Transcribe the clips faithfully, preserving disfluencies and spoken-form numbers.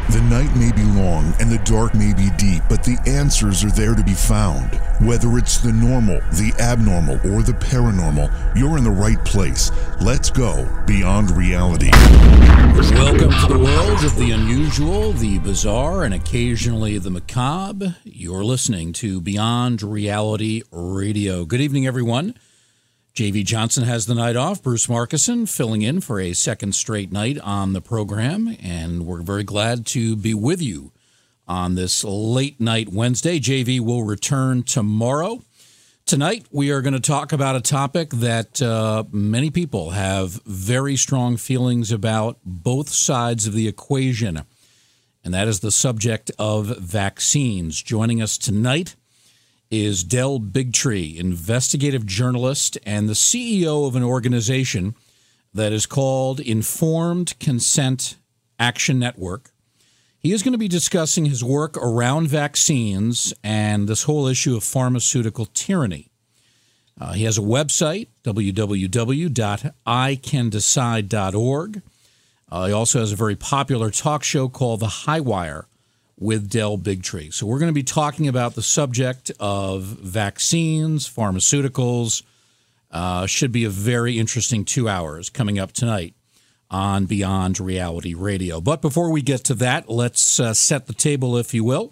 The night may be long and the dark may be deep, but the answers are there to be found. Whether it's the normal, the abnormal, or the paranormal, you're in the right place. Let's go beyond reality. Welcome to the world of the unusual, the bizarre, and occasionally the macabre. You're listening to Beyond Reality Radio. Good evening, everyone. J V Johnson has the night off. Bruce Markison filling in for a second straight night on the program, and we're very glad to be with you on this late night Wednesday. J V will return tomorrow. Tonight, we are going to talk about a topic that uh, many people have very strong feelings about, both sides of the equation, and that is the subject of vaccines. Joining us tonight is Del Bigtree, investigative journalist and the C E O of an organization that is called Informed Consent Action Network. He is going to be discussing his work around vaccines and this whole issue of pharmaceutical tyranny. Uh, he has a website, w w w dot i can decide dot org. Uh, he also has a very popular talk show called The High Wire with Del Bigtree. So we're going to be talking about the subject of vaccines, pharmaceuticals. Uh, should be a very interesting two hours coming up tonight on Beyond Reality Radio. But before we get to that, let's uh, set the table, if you will.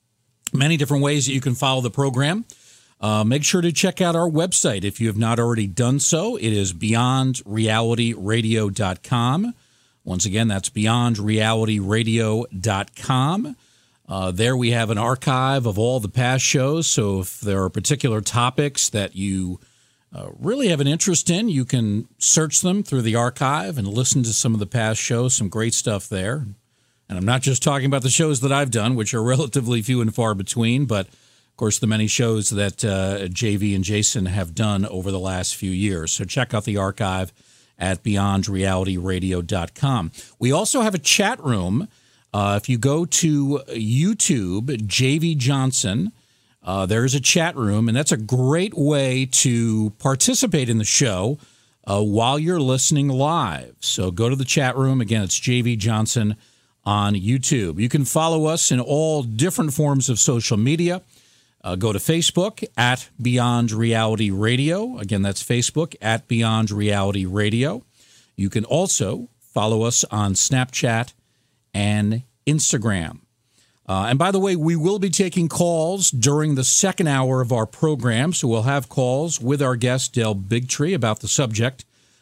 Many different ways that you can follow the program. Uh, make sure to check out our website if you have not already done so. It is beyond reality radio dot com. Once again, that's beyond reality radio dot com. Uh, there we have an archive of all the past shows, so if there are particular topics that you uh, really have an interest in, you can search them through the archive and listen to some of the past shows, some great stuff there. And I'm not just talking about the shows that I've done, which are relatively few and far between, but, of course, the many shows that uh, J V and Jason have done over the last few years. So check out the archive at beyond reality radio dot com. We also have a chat room. Uh, if you go to YouTube, J V Johnson, uh, there's a chat room, and that's a great way to participate in the show uh, while you're listening live. So go to the chat room. Again, it's J V Johnson on YouTube. You can follow us in all different forms of social media. Uh, go to Facebook at Beyond Reality Radio. Again, that's Facebook at Beyond Reality Radio. You can also follow us on Snapchat and Instagram. Uh, and by the way, we will be taking calls during the second hour of our program, so we'll have calls with our guest, Del Bigtree, about the subject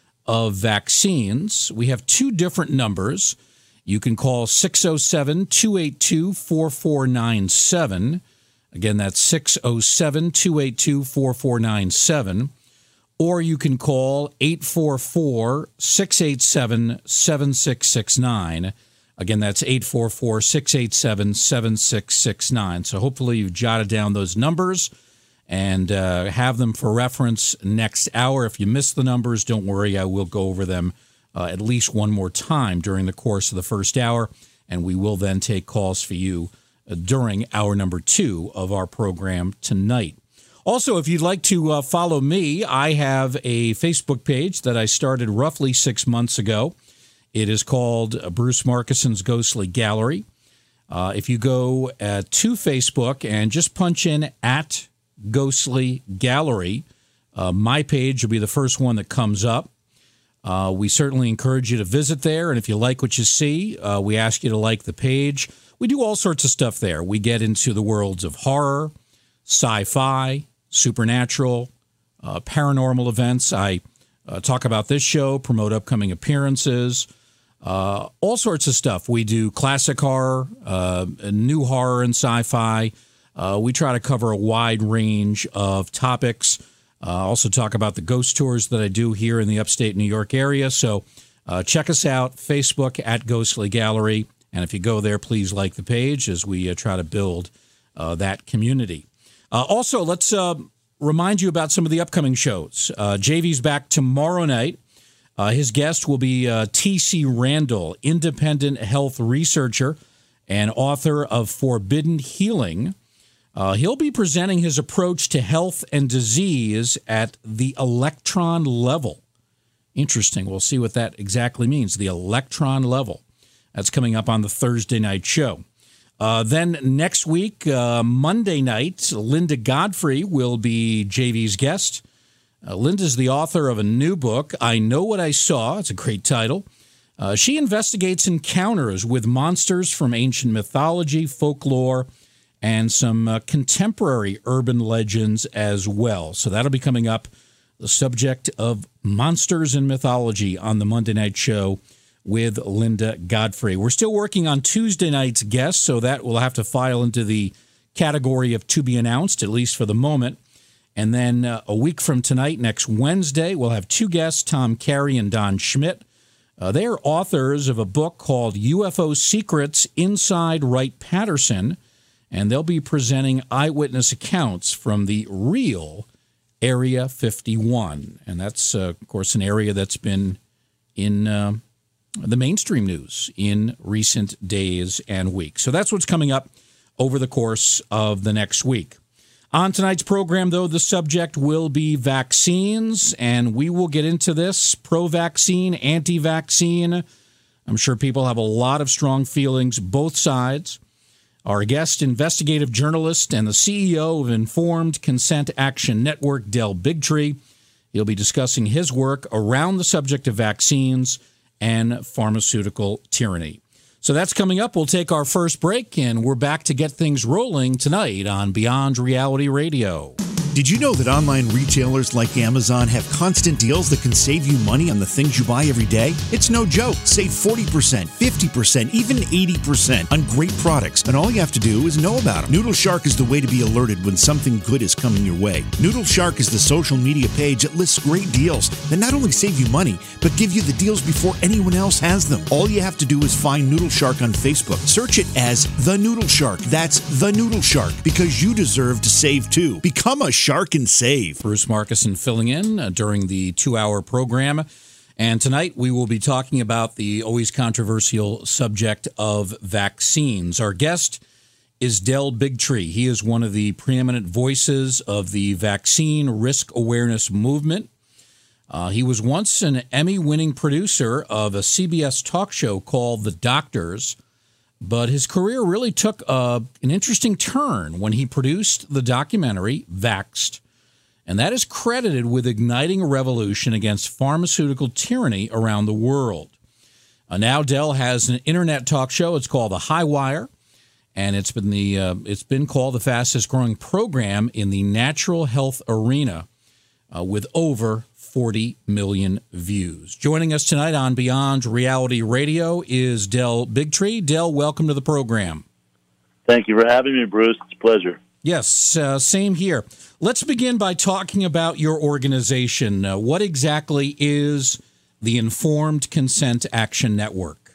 of vaccines. We have two different numbers. You can call six oh seven, two eight two, four four nine seven. Again, that's six oh seven, two eight two, four four nine seven. Or you can call eight four four, six eight seven, seven six six nine. Again, that's eight four four, six eight seven, seven six six nine. So hopefully you've jotted down those numbers and uh, have them for reference next hour. If you miss the numbers, don't worry. I will go over them uh, at least one more time during the course of the first hour, and we will then take calls for you uh, during hour number two of our program tonight. Also, if you'd like to uh, follow me, I have a Facebook page that I started roughly six months ago. It is called Bruce Markison's Ghostly Gallery. Uh, if you go uh, to Facebook and just punch in at Ghostly Gallery, uh, my page will be the first one that comes up. Uh, we certainly encourage you to visit there, and if you like what you see, uh, we ask you to like the page. We do all sorts of stuff there. We get into the worlds of horror, sci-fi, supernatural, uh, paranormal events. I uh, talk about this show, promote upcoming appearances, Uh, all sorts of stuff. We do classic horror, uh, new horror and sci-fi. Uh, we try to cover a wide range of topics. Uh, also talk about the ghost tours that I do here in the upstate New York area. So uh, check us out, Facebook at Ghostly Gallery. And if you go there, please like the page as we uh, try to build uh, that community. Uh, also, let's uh, remind you about some of the upcoming shows. Uh, J V's back tomorrow night. Uh, his guest will be uh, T C Randall, independent health researcher and author of Forbidden Healing. Uh, he'll be presenting his approach to health and disease at the electron level. Interesting. We'll see what that exactly means, the electron level. That's coming up on the Thursday night show. Uh, then next week, uh, Monday night, Linda Godfrey will be J V's guest. Uh, Linda's the author of a new book, I Know What I Saw. It's a great title. Uh, she investigates encounters with monsters from ancient mythology, folklore, and some uh, contemporary urban legends as well. So that'll be coming up, the subject of monsters and mythology on the Monday night show with Linda Godfrey. We're still working on Tuesday night's guest, so that will have to file into the category of to be announced, at least for the moment. And then uh, a week from tonight, next Wednesday, we'll have two guests, Tom Carey and Don Schmidt. Uh, they are authors of a book called U F O Secrets Inside Wright-Patterson, and they'll be presenting eyewitness accounts from the real Area fifty-one. And that's, uh, of course, an area that's been in uh, the mainstream news in recent days and weeks. So that's what's coming up over the course of the next week. On tonight's program, though, the subject will be vaccines, and we will get into this, pro-vaccine, anti-vaccine. I'm sure people have a lot of strong feelings, both sides. Our guest, investigative journalist and the C E O of Informed Consent Action Network, Del Bigtree. He'll be discussing his work around the subject of vaccines and pharmaceutical tyranny. So that's coming up. We'll take our first break, and we're back to get things rolling tonight on Beyond Reality Radio. Did you know that online retailers like Amazon have constant deals that can save you money on the things you buy every day? It's no joke. Save forty percent, fifty percent, even eighty percent on great products. And all you have to do is know about them. Noodle Shark is the way to be alerted when something good is coming your way. Noodle Shark is the social media page that lists great deals that not only save you money, but give you the deals before anyone else has them. All you have to do is find Noodle Shark on Facebook. Search it as The Noodle Shark. That's The Noodle Shark, because you deserve to save too. Become a shark and save. Bruce Markuson filling in uh, during the two-hour program. And tonight we will be talking about the always controversial subject of vaccines. Our guest is Del Bigtree. He is one of the preeminent voices of the vaccine risk awareness movement. Uh, he was once an Emmy-winning producer of a C B S talk show called The Doctors, but his career really took uh, an interesting turn when he produced the documentary Vaxxed, and that is credited with igniting a revolution against pharmaceutical tyranny around the world. Uh, now Del has an internet talk show. It's called The High Wire, and it's been the uh, it's been called the fastest growing program in the natural health arena, uh, with over forty million views. Joining us tonight on Beyond Reality Radio is Del Bigtree. Del, welcome to the program. Thank you for having me, Bruce. It's a pleasure. Yes, uh, same here. Let's begin by talking about your organization. Uh, what exactly is the Informed Consent Action Network?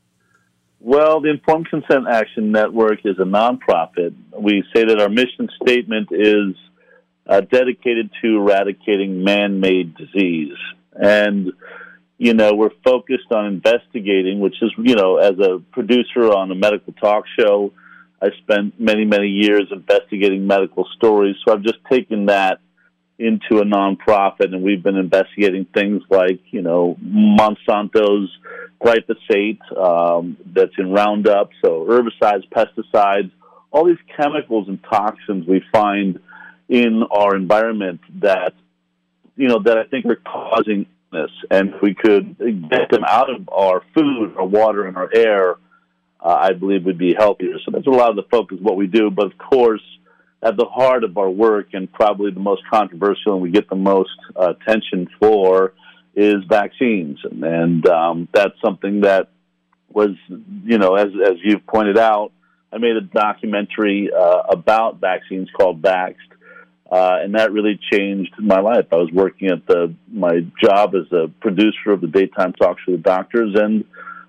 Well, the Informed Consent Action Network is a nonprofit. We say that our mission statement is Uh, dedicated to eradicating man-made disease. And, you know, we're focused on investigating, which is, you know, as a producer on a medical talk show, I spent many, many years investigating medical stories. So I've just taken that into a nonprofit, and we've been investigating things like, you know, Monsanto's glyphosate um, that's in Roundup, so herbicides, pesticides, all these chemicals and toxins we find in our environment that, you know, that I think are causing this. And if we could get them out of our food, our water, and our air, uh, I believe would be healthier. So that's a lot of the focus of what we do. But, of course, at the heart of our work, and probably the most controversial and we get the most uh, attention for, is vaccines. And, and um, that's something that was, you know, as, as you've pointed out, I made a documentary uh, about vaccines called Vaxxed. Uh, and that really changed my life. I was working at the my job as a producer of the daytime talk show, The Doctors, and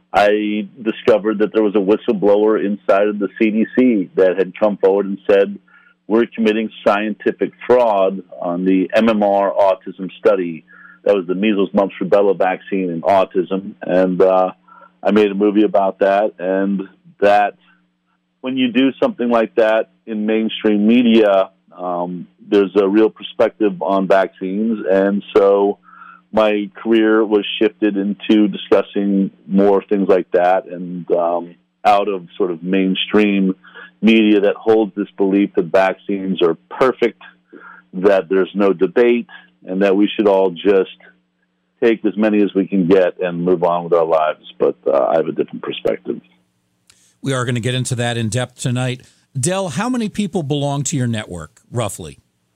I discovered that there was a whistleblower inside of the C D C that had come forward and said, we're committing scientific fraud on the M M R autism study. That was the measles, mumps, rubella vaccine in autism. And uh, I made a movie about that. And that when you do something like that in mainstream media, Um, there's a real perspective on vaccines, and so my career was shifted into discussing more things like that, and um, out of sort of mainstream media that holds this belief that vaccines are perfect, that there's no debate, and that we should all just take as many as we can get and move on with our lives. But uh, I have a different perspective. We are going to get into that in depth tonight. Del, how many people belong to your network, roughly?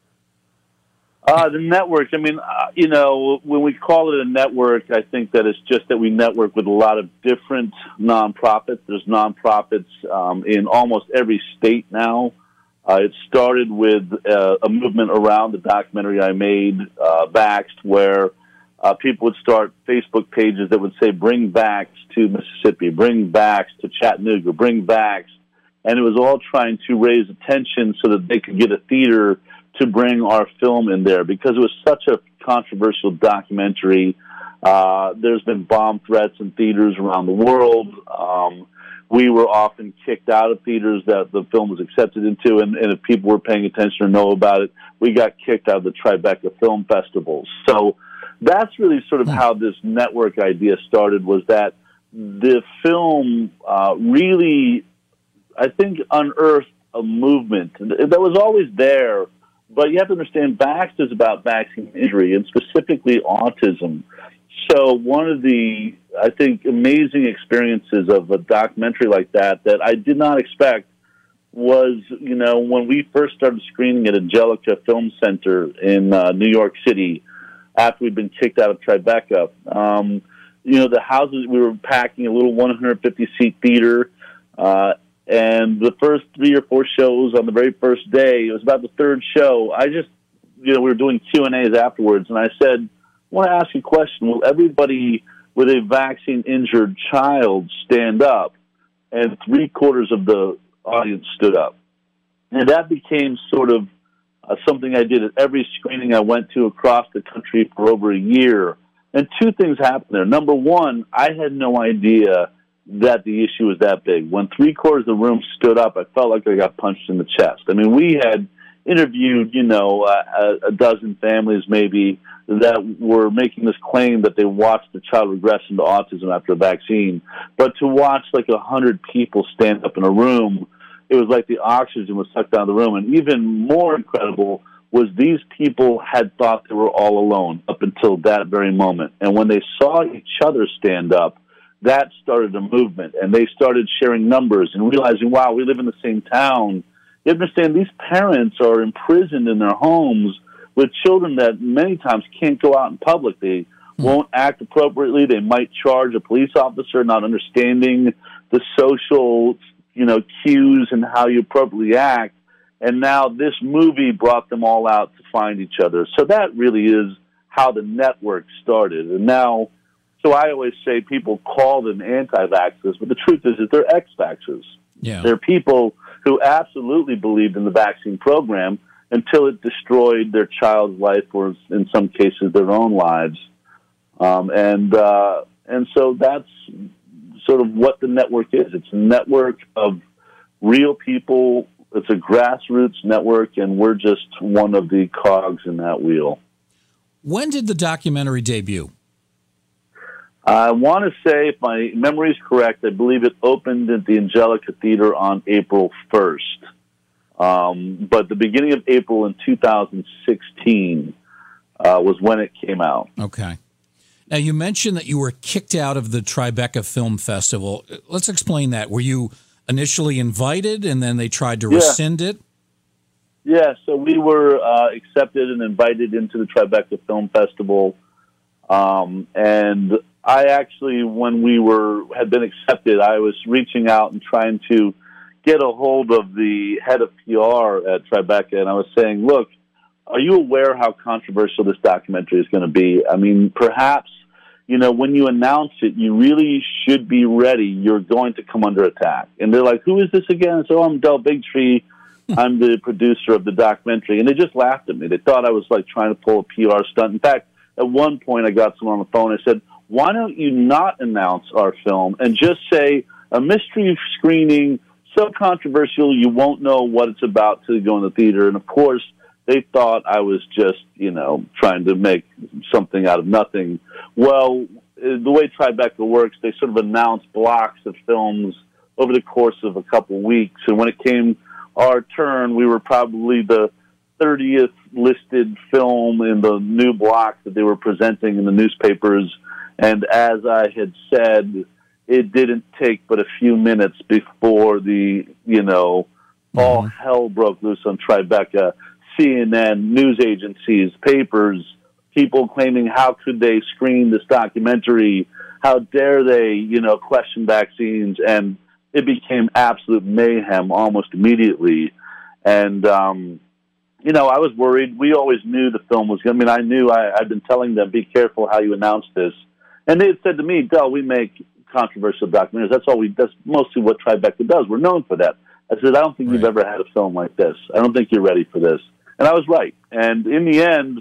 Uh, the network, I mean, uh, you know, when we call it a network, I think that it's just that we network with a lot of different nonprofits. There's nonprofits um, in almost every state now. Uh, it started with uh, a movement around the documentary I made, uh, Vaxxed, where uh, people would start Facebook pages that would say, bring Vax to Mississippi, bring Vax to Chattanooga, bring Vax. And it was all trying to raise attention so that they could get a theater to bring our film in there, because it was such a controversial documentary. Uh, there's been bomb threats in theaters around the world. Um, we were often kicked out of theaters that the film was accepted into, and, and if people were paying attention or know about it, we got kicked out of the Tribeca Film Festivals. So that's really sort of how this network idea started, was that the film uh, really, I think, unearthed a movement that was always there. But you have to understand, Vaxxed is about vaccine injury, and specifically autism. So one of the, I think, amazing experiences of a documentary like that that I did not expect was, you know, when we first started screening at Angelica Film Center in uh, New York City after we'd been kicked out of Tribeca. Um, you know, the houses, we were packing a little one hundred fifty seat theater, uh, and the first three or four shows on the very first day, it was about the third show, I just, you know, we were doing Q and A's afterwards, and I said, I want to ask you a question. Will everybody with a vaccine-injured child stand up? And three-quarters of the audience stood up. And that became sort of uh, something I did at every screening I went to across the country for over a year. And two things happened there. Number one, I had no idea that the issue was that big. When three-quarters of the room stood up, I felt like I got punched in the chest. I mean, we had interviewed, you know, uh, a dozen families maybe that were making this claim that they watched the child regress into autism after a vaccine. But to watch like a hundred people stand up in a room, it was like the oxygen was sucked out of the room. And even more incredible was these people had thought they were all alone up until that very moment. And when they saw each other stand up, that started a movement, and they started sharing numbers and realizing, wow, we live in the same town. You understand, these parents are imprisoned in their homes with children that many times can't go out in public. They won't act appropriately. They might charge a police officer not understanding the social, you know, cues and how you appropriately act. And now this movie brought them all out to find each other. So that really is how the network started. And now, so I always say people call them anti-vaxxers, but the truth is that they're ex-vaxxers. Yeah. They're people who absolutely believed in the vaccine program until it destroyed their child's life, or in some cases their own lives. Um, and uh, and so that's sort of what the network is. It's a network of real people. It's a grassroots network, and we're just one of the cogs in that wheel. When did the documentary debut? I want to say, if my memory is correct, I believe it opened at the Angelica Theater on April first. Um, but the beginning of April in two thousand sixteen uh, was when it came out. Okay. Now, you mentioned that you were kicked out of the Tribeca Film Festival. Let's explain that. Were you initially invited, and then they tried to Yeah. rescind it? Yeah, so we were uh, accepted and invited into the Tribeca Film Festival. Um, and I actually, when we were had been accepted, I was reaching out and trying to get a hold of the head of P R at Tribeca, and I was saying, look, are you aware how controversial this documentary is going to be? I mean, perhaps, you know, when you announce it, you really should be ready. You're going to come under attack. And they're like, who is this again? So I'm Del Bigtree. I'm the producer of the documentary. And they just laughed at me. They thought I was like trying to pull a P R stunt. In fact, at one point I got someone on the phone. I said, why don't you not announce our film and just say a mystery screening, so controversial you won't know what it's about till you go in the theater. And of course, they thought I was just, you know, trying to make something out of nothing. Well, the way Tribeca works, they sort of announce blocks of films over the course of a couple weeks. And when it came our turn, we were probably the thirtieth listed film in the new block that they were presenting in the newspapers. And as I had said, it didn't take but a few minutes before the, you know, mm-hmm. all hell broke loose on Tribeca. C N N, news agencies, papers, people claiming how could they screen this documentary? How dare they, you know, question vaccines? And it became absolute mayhem almost immediately. And, um, you know, I was worried. We always knew the film was going to, I mean, I knew, I, I'd been telling them, be careful how you announce this. And they had said to me, Del, we make controversial documentaries. That's all we, that's mostly what Tribeca does. We're known for that. I said, I don't think right. you've ever had a film like this. I don't think you're ready for this. And I was right. And in the end,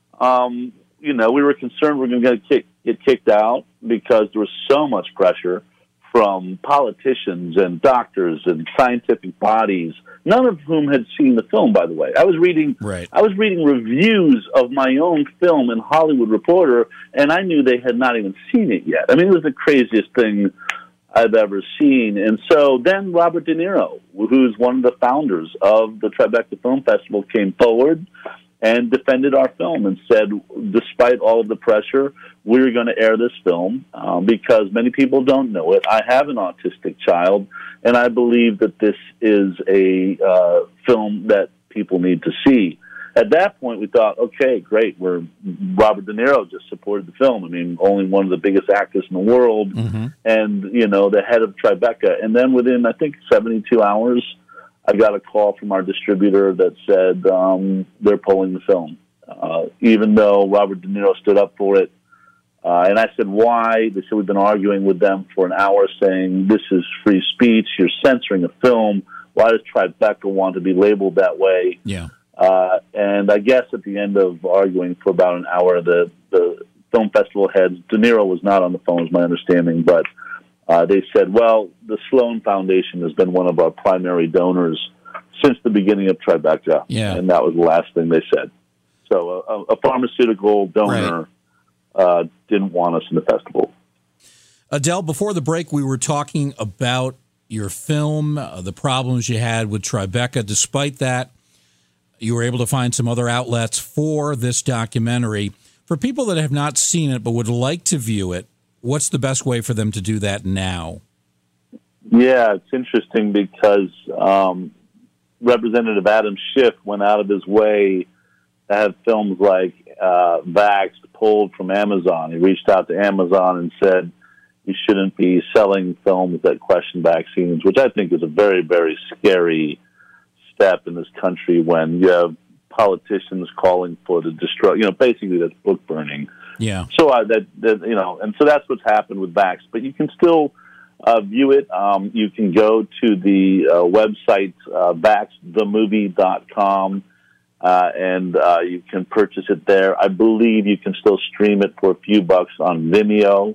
um, you know, we were concerned we were going to get, kick, get kicked out because there was so much pressure from politicians and doctors and scientific bodies, none of whom had seen the film, by the way. I was reading right. I was reading reviews of my own film in Hollywood Reporter, and I knew they had not even seen it yet. I mean, it was the craziest thing I've ever seen. And so then Robert De Niro, who's one of the founders of the Tribeca Film Festival, came forward and defended our film and said, despite all of the pressure, we're going to air this film um, because many people don't know it. I have an autistic child, and I believe that this is a uh, film that people need to see. At that point, we thought, okay, great. We're Robert De Niro just supported the film. I mean, only one of the biggest actors in the world, mm-hmm. and, you know, the head of Tribeca. And then within, I think, seventy-two hours, I got a call from our distributor that said um, they're pulling the film, uh, even though Robert De Niro stood up for it. Uh, and I said, why? They said, we've been arguing with them for an hour saying this is free speech. You're censoring a film. Why does Tribeca want to be labeled that way? Yeah. Uh, and I guess at the end of arguing for about an hour, the, the film festival heads, De Niro was not on the phone, is my understanding, but uh, they said, well, the Sloan Foundation has been one of our primary donors since the beginning of Tribeca. Yeah. And that was the last thing they said. So a, a pharmaceutical donor right. uh, didn't want us in the festival. Adele, before the break, we were talking about your film, uh, the problems you had with Tribeca. Despite that, you were able to find some other outlets for this documentary. For people that have not seen it but would like to view it, what's the best way for them to do that now? Yeah, it's interesting because um, Representative Adam Schiff went out of his way to have films like uh, Vaxxed pulled from Amazon. He reached out to Amazon and said you shouldn't be selling films that question vaccines, which I think is a very, very scary step in this country when you have politicians calling for the destroy. You know, basically that's book burning. Yeah. So uh, that, that you know, and so that's what's happened with Vaxxed. But you can still uh, view it. Um, you can go to the uh, website uh, vaxxed the movie dot com. Uh, and uh, you can purchase it there. I believe you can still stream it for a few bucks on Vimeo.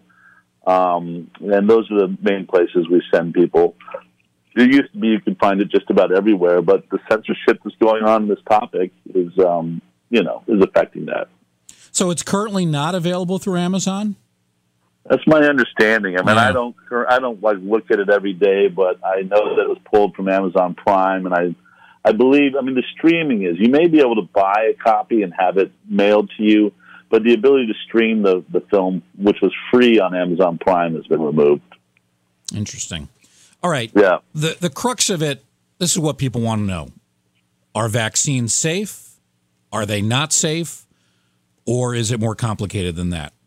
Um, and those are the main places we send people. It used to be you could find it just about everywhere, but the censorship that's going on in this topic is, um, you know, is affecting that. So it's currently not available through Amazon? That's my understanding. I mean, yeah. I don't, I don't like look at it every day, but I know that it was pulled from Amazon Prime, and I. I believe, I mean, the streaming is, you may be able to buy a copy and have it mailed to you, but the ability to stream the, the film, which was free on Amazon Prime, has been removed. Interesting. All right. Yeah. The, the crux of it, this is what people want to know. Are vaccines safe? Are they not safe? Or is it more complicated than that?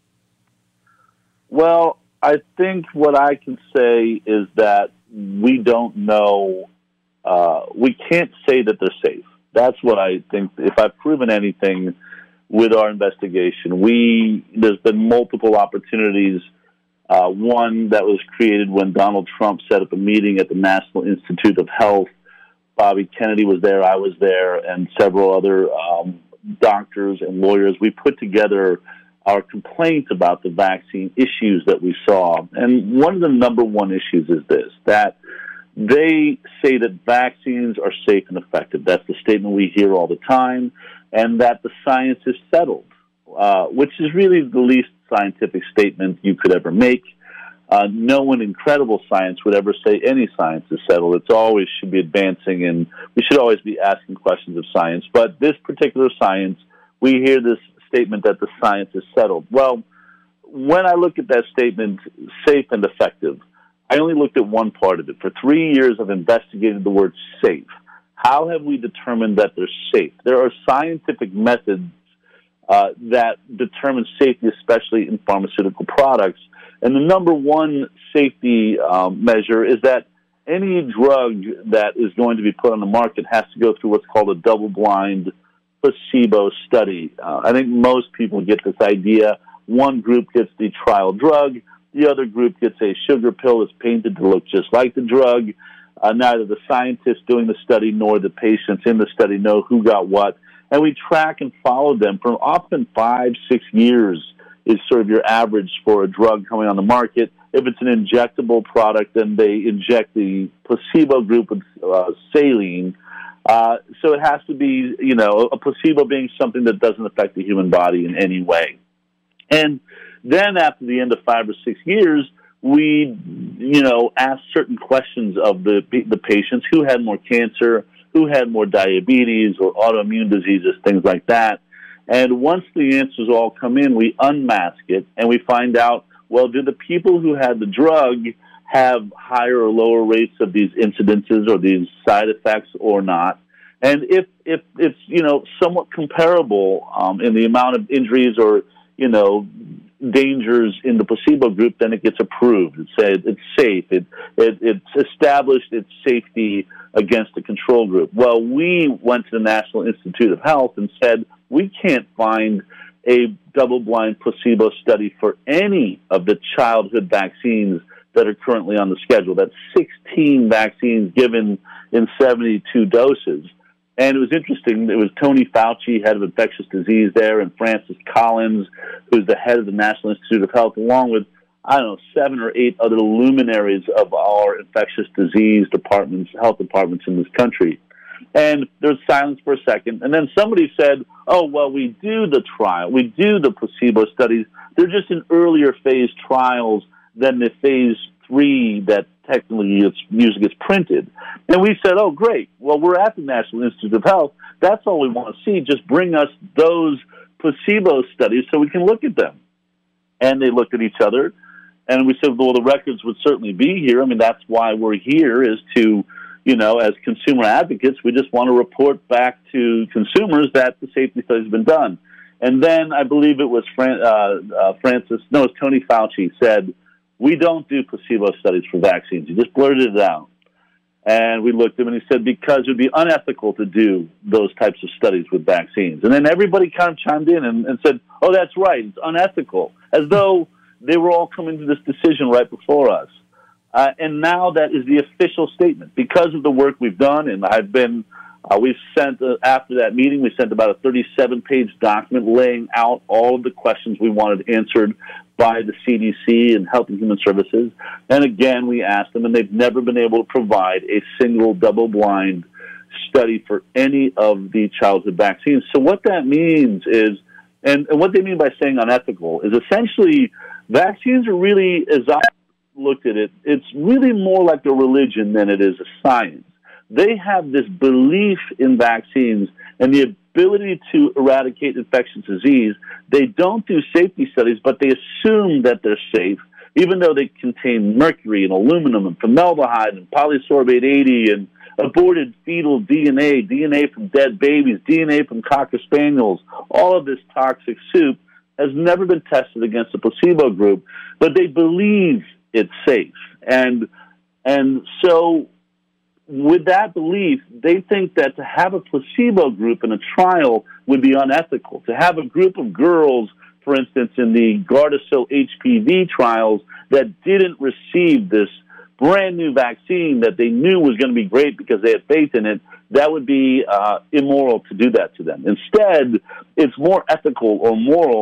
Well, I think what I can say is that we don't know. Uh, we can't say that they're safe. That's what I think. If I've proven anything with our investigation, we there's been multiple opportunities. Uh, one that was created when Donald Trump set up a meeting at the National Institute of Health. Bobby Kennedy was there, I was there, and several other um, doctors and lawyers. We put together our complaints about the vaccine issues that we saw. And one of the number one issues is this, that they say that vaccines are safe and effective. That's the statement we hear all the time, and that the science is settled, uh, which is really the least scientific statement you could ever make. Uh, no one in credible science would ever say any science is settled. It's always should be advancing, and we should always be asking questions of science. But this particular science, we hear this statement that the science is settled. Well, when I look at that statement, safe and effective, I only looked at one part of it. For three years, I've investigated the word safe. How have we determined that they're safe? There are scientific methods uh, that determine safety, especially in pharmaceutical products. And the number one safety um, measure is that any drug that is going to be put on the market has to go through what's called a double-blind placebo study. Uh, I think most people get this idea. One group gets the trial drug. The other group gets a sugar pill that's painted to look just like the drug. Uh, neither the scientists doing the study nor the patients in the study know who got what. And we track and follow them for often five, six years is sort of your average for a drug coming on the market. If it's an injectable product, then they inject the placebo group with uh, saline. Uh, so it has to be, you know, a placebo being something that doesn't affect the human body in any way. And then after the end of five or six years, we, you know, ask certain questions of the the patients who had more cancer, who had more diabetes or autoimmune diseases, things like that. And once the answers all come in, we unmask it, and we find out, well, did the people who had the drug have higher or lower rates of these incidences or these side effects or not? And if, if it's, you know, somewhat comparable um, in the amount of injuries or, you know, dangers in the placebo group, then it gets approved. It's said it's safe. It, it it's established its safety against the control group. Well, we went to the National Institute of Health and said we can't find a double-blind placebo study for any of the childhood vaccines that are currently on the schedule. That's sixteen vaccines given in seventy-two doses. And it was interesting. It was Tony Fauci, head of infectious disease there, and Francis Collins, who's the head of the National Institute of Health, along with, I don't know, seven or eight other luminaries of our infectious disease departments, health departments in this country. And there was silence for a second. And then somebody said, oh, well, we do the trial. We do the placebo studies. They're just in earlier phase trials than the phase three that technically it's, usually gets printed. And we said, oh, great. Well, we're at the National Institute of Health. That's all we want to see. Just bring us those placebo studies so we can look at them. And they looked at each other, and we said, well, the records would certainly be here. I mean, that's why we're here, is to, you know, as consumer advocates, we just want to report back to consumers that the safety study has been done. And then I believe it was Fran- uh, uh, Francis, no, it was Tony Fauci said, we don't do placebo studies for vaccines. He just blurted it out. And we looked at him and he said, because it would be unethical to do those types of studies with vaccines. And then everybody kind of chimed in and, and said, oh, that's right, it's unethical, as though they were all coming to this decision right before us. Uh, and now that is the official statement. Because of the work we've done, and I've been, uh, we've sent, uh, after that meeting, we sent about a thirty-seven page document laying out all of the questions we wanted answered by the C D C and Health and Human Services. And again, we asked them, and they've never been able to provide a single double-blind study for any of the childhood vaccines. So what that means is, and, and what they mean by saying unethical, is essentially vaccines are really, as I looked at it, it's really more like a religion than it is a science. They have this belief in vaccines and the ability to eradicate infectious disease. They don't do safety studies, but they assume that they're safe, even though they contain mercury and aluminum and formaldehyde and polysorbate eighty and aborted fetal D N A, D N A from dead babies, D N A from Cocker Spaniels. All of this toxic soup has never been tested against a placebo group, but they believe it's safe. And and so with that belief, they think that to have a placebo group in a trial would be unethical. To have a group of girls, for instance, in the Gardasil H P V trials that didn't receive this brand new vaccine that they knew was going to be great because they had faith in it, that would be uh, immoral to do that to them. Instead, it's more ethical or moral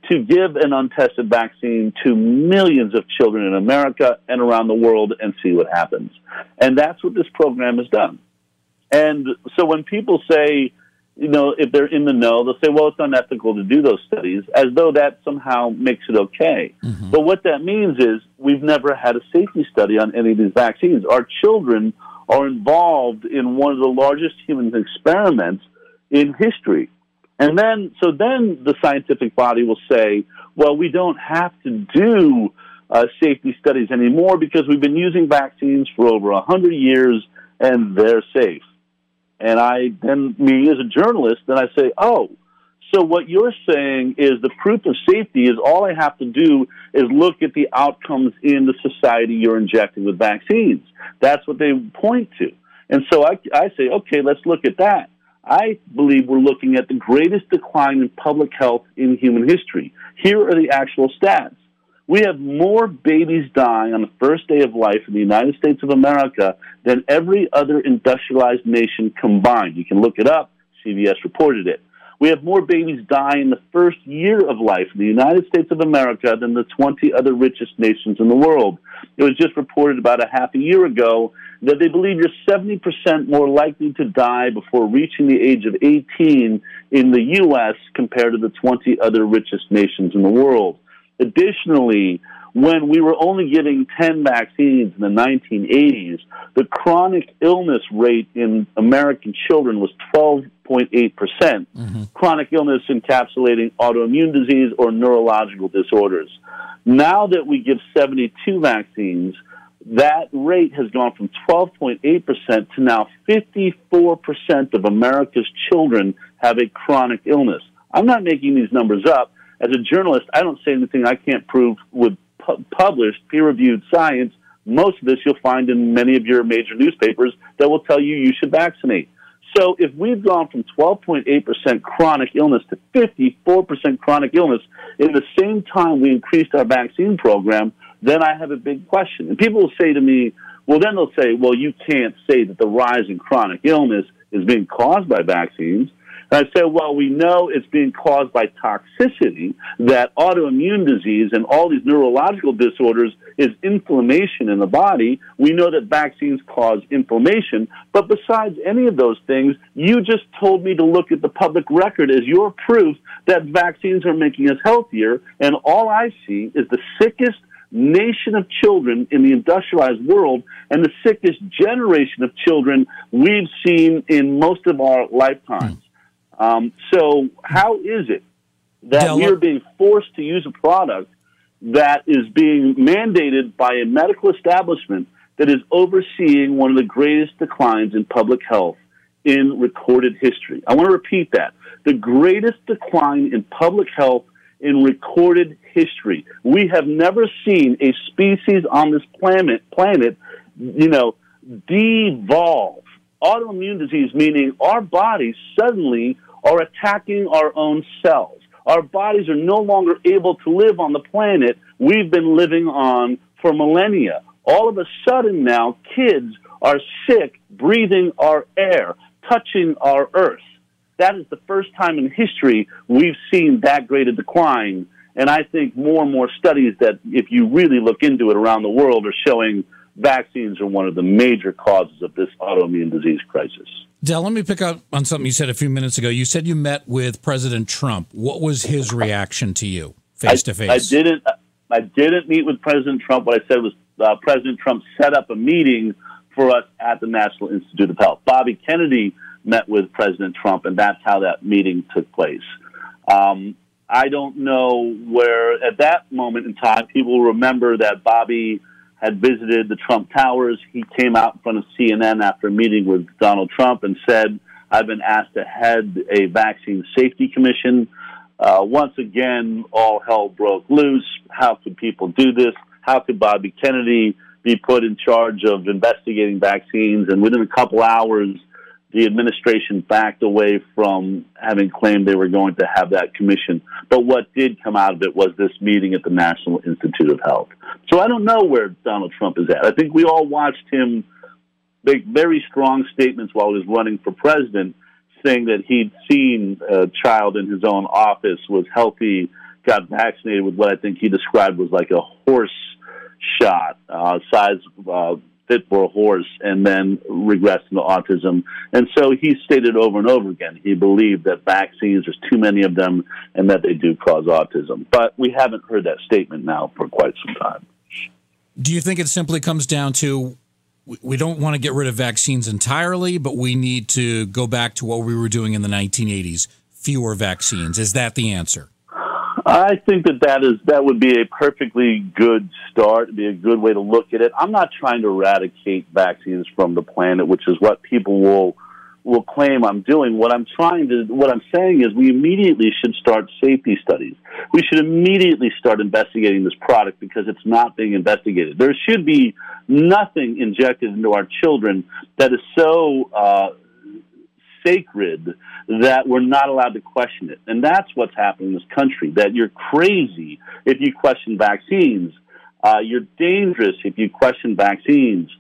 to give an untested vaccine to millions of children in America and around the world and see what happens. And that's what this program has done. And so when people say, you know, if they're in the know, they'll say, well, it's unethical to do those studies, as though that somehow makes it okay. Mm-hmm. But what that means is we've never had a safety study on any of these vaccines. Our children are involved in one of the largest human experiments in history. And then, so then the scientific body will say, well, we don't have to do uh, safety studies anymore because we've been using vaccines for over one hundred years and they're safe. And I, then me as a journalist, then I say, oh, so what you're saying is the proof of safety is all I have to do is look at the outcomes in the society you're injecting with vaccines. That's what they point to. And so I, I say, okay, let's look at that. I believe we're looking at the greatest decline in public health in human history. Here are the actual stats. We have more babies dying on the first day of life in the United States of America than every other industrialized nation combined. You can look it up. C B S reported it. We have more babies die in the first year of life in the United States of America than the twenty other richest nations in the world. It was just reported about a half a year ago that they believe you're seventy percent more likely to die before reaching the age of eighteen in the U S compared to the twenty other richest nations in the world. Additionally, when we were only giving ten vaccines in the nineteen eighties, the chronic illness rate in American children was twelve point eight percent. Mm-hmm. Chronic illness encapsulating autoimmune disease or neurological disorders. Now that we give seventy-two vaccines, that rate has gone from twelve point eight percent to now fifty-four percent of America's children have a chronic illness. I'm not making these numbers up. As a journalist, I don't say anything I can't prove with pu- published, peer-reviewed science. Most of this you'll find in many of your major newspapers that will tell you you should vaccinate. So if we've gone from twelve point eight percent chronic illness to fifty-four percent chronic illness in the same time we increased our vaccine program, then I have a big question. And people will say to me, well, then they'll say, well, you can't say that the rise in chronic illness is being caused by vaccines. And I say, well, we know it's being caused by toxicity, that autoimmune disease and all these neurological disorders is inflammation in the body. We know that vaccines cause inflammation. But besides any of those things, you just told me to look at the public record as your proof that vaccines are making us healthier. And all I see is the sickest nation of children in the industrialized world and the sickest generation of children we've seen in most of our lifetimes. Mm. Um, so how is it that Del- we are being forced to use a product that is being mandated by a medical establishment that is overseeing one of the greatest declines in public health in recorded history? I want to repeat that. The greatest decline in public health in recorded history. We have never seen a species on this planet, planet, you know, devolve. Autoimmune disease, meaning our bodies suddenly are attacking our own cells. Our bodies are no longer able to live on the planet we've been living on for millennia. All of a sudden now, kids are sick, breathing our air, touching our earth. That is the first time in history we've seen that great a decline. And I think more and more studies that, if you really look into it around the world, are showing vaccines are one of the major causes of this autoimmune disease crisis. Del, let me pick up on something you said a few minutes ago. You said you met with President Trump. What was his reaction to you, face to face? I didn't. I didn't meet with President Trump. What I said was uh, President Trump set up a meeting for us at the National Institute of Health. Bobby Kennedy met with President Trump, and that's how that meeting took place. Um, I don't know where, at that moment in time, people remember that Bobby had visited the Trump Towers. He came out in front of C N N after a meeting with Donald Trump and said, I've been asked to head a vaccine safety commission. Uh, once again, all hell broke loose. How could people do this? How could Bobby Kennedy be put in charge of investigating vaccines? And within a couple hours, the administration backed away from having claimed they were going to have that commission. But what did come out of it was this meeting at the National Institute of Health. So I don't know where Donald Trump is at. I think we all watched him make very strong statements while he was running for president, saying that he'd seen a child in his own office was healthy got vaccinated with what I think he described was like a horse shot, uh, size uh, fit for a horse, and then regressed into autism. And so he stated over and over again he believed that vaccines, there's too many of them, and that they do cause autism. But we haven't heard that statement now for quite some time. Do you think it simply comes down to we don't want to get rid of vaccines entirely, but we need to go back to what we were doing in the nineteen eighties, fewer vaccines? Is that the answer? I think that that, is, that would be a perfectly good start. It'd be a good way to look at it. I'm not trying to eradicate vaccines from the planet, which is what people will will claim I'm doing. What I'm trying to, what I'm saying is we immediately should start safety studies. We should immediately start investigating this product because it's not being investigated. There should be nothing injected into our children that is so uh, sacred that we're not allowed to question it. And that's what's happening in this country, that you're crazy if you question vaccines. Uh, you're dangerous if you question vaccines.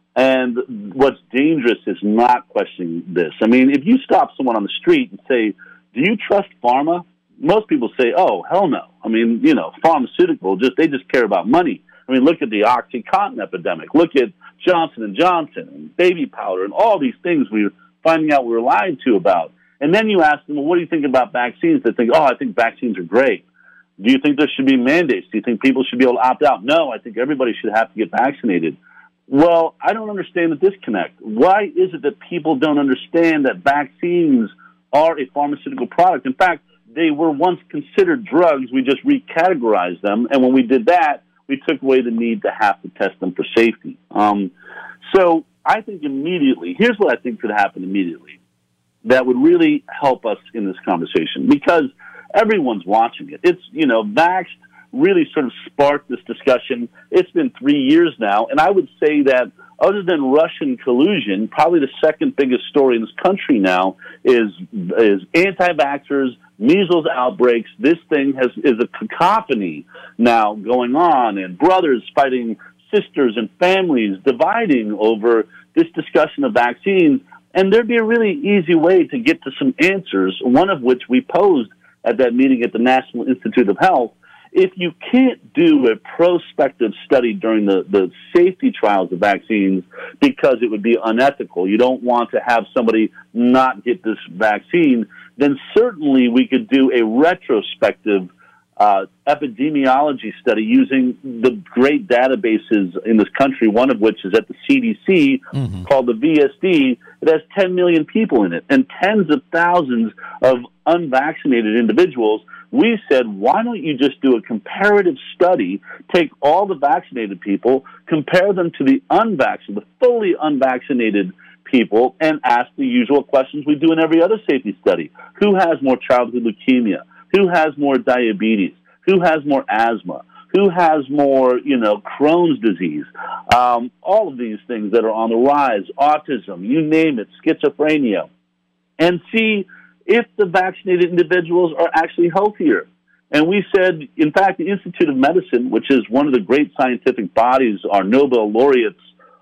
And what's dangerous is not questioning this. I mean, if you stop someone on the street and say, do you trust pharma? Most people say, oh, hell no. I mean, you know, pharmaceutical, just they just care about money. I mean, look at the OxyContin epidemic. Look at Johnson and Johnson and baby powder and all these things we're finding out we were lied to about. And then you ask them, well, what do you think about vaccines? They think, oh, I think vaccines are great. Do you think there should be mandates? Do you think people should be able to opt out? No, I think everybody should have to get vaccinated. Well, I don't understand the disconnect. Why is it that people don't understand that vaccines are a pharmaceutical product? In fact, they were once considered drugs. We just recategorized them. And when we did that, we took away the need to have to test them for safety. Um, so I think immediately, here's what I think could happen immediately that would really help us in this conversation, because everyone's watching it. It's, you know, Vaxxed really sort of sparked this discussion. It's been three years now, and I would say that other than Russian collusion, probably the second biggest story in this country now is is anti-vaxxers, measles outbreaks. This thing has is a cacophony now going on, and brothers fighting sisters and families dividing over this discussion of vaccines. And there'd be a really easy way to get to some answers, one of which we posed at that meeting at the National Institute of Health. If you can't do a prospective study during the, the safety trials of vaccines because it would be unethical, you don't want to have somebody not get this vaccine, then certainly we could do a retrospective uh, epidemiology study using the great databases in this country, one of which is at the C D C, mm-hmm. called the V S D. It has ten million people in it and tens of thousands of unvaccinated individuals. We said, why don't you just do a comparative study, take all the vaccinated people, compare them to the unvaccinated, the fully unvaccinated people, and ask the usual questions we do in every other safety study. Who has more childhood leukemia? Who has more diabetes? Who has more asthma? Who has more, you know, Crohn's disease? Um, all of these things that are on the rise, autism, you name it, schizophrenia, and see if the vaccinated individuals are actually healthier. And we said, in fact, the Institute of Medicine, which is one of the great scientific bodies, our Nobel laureates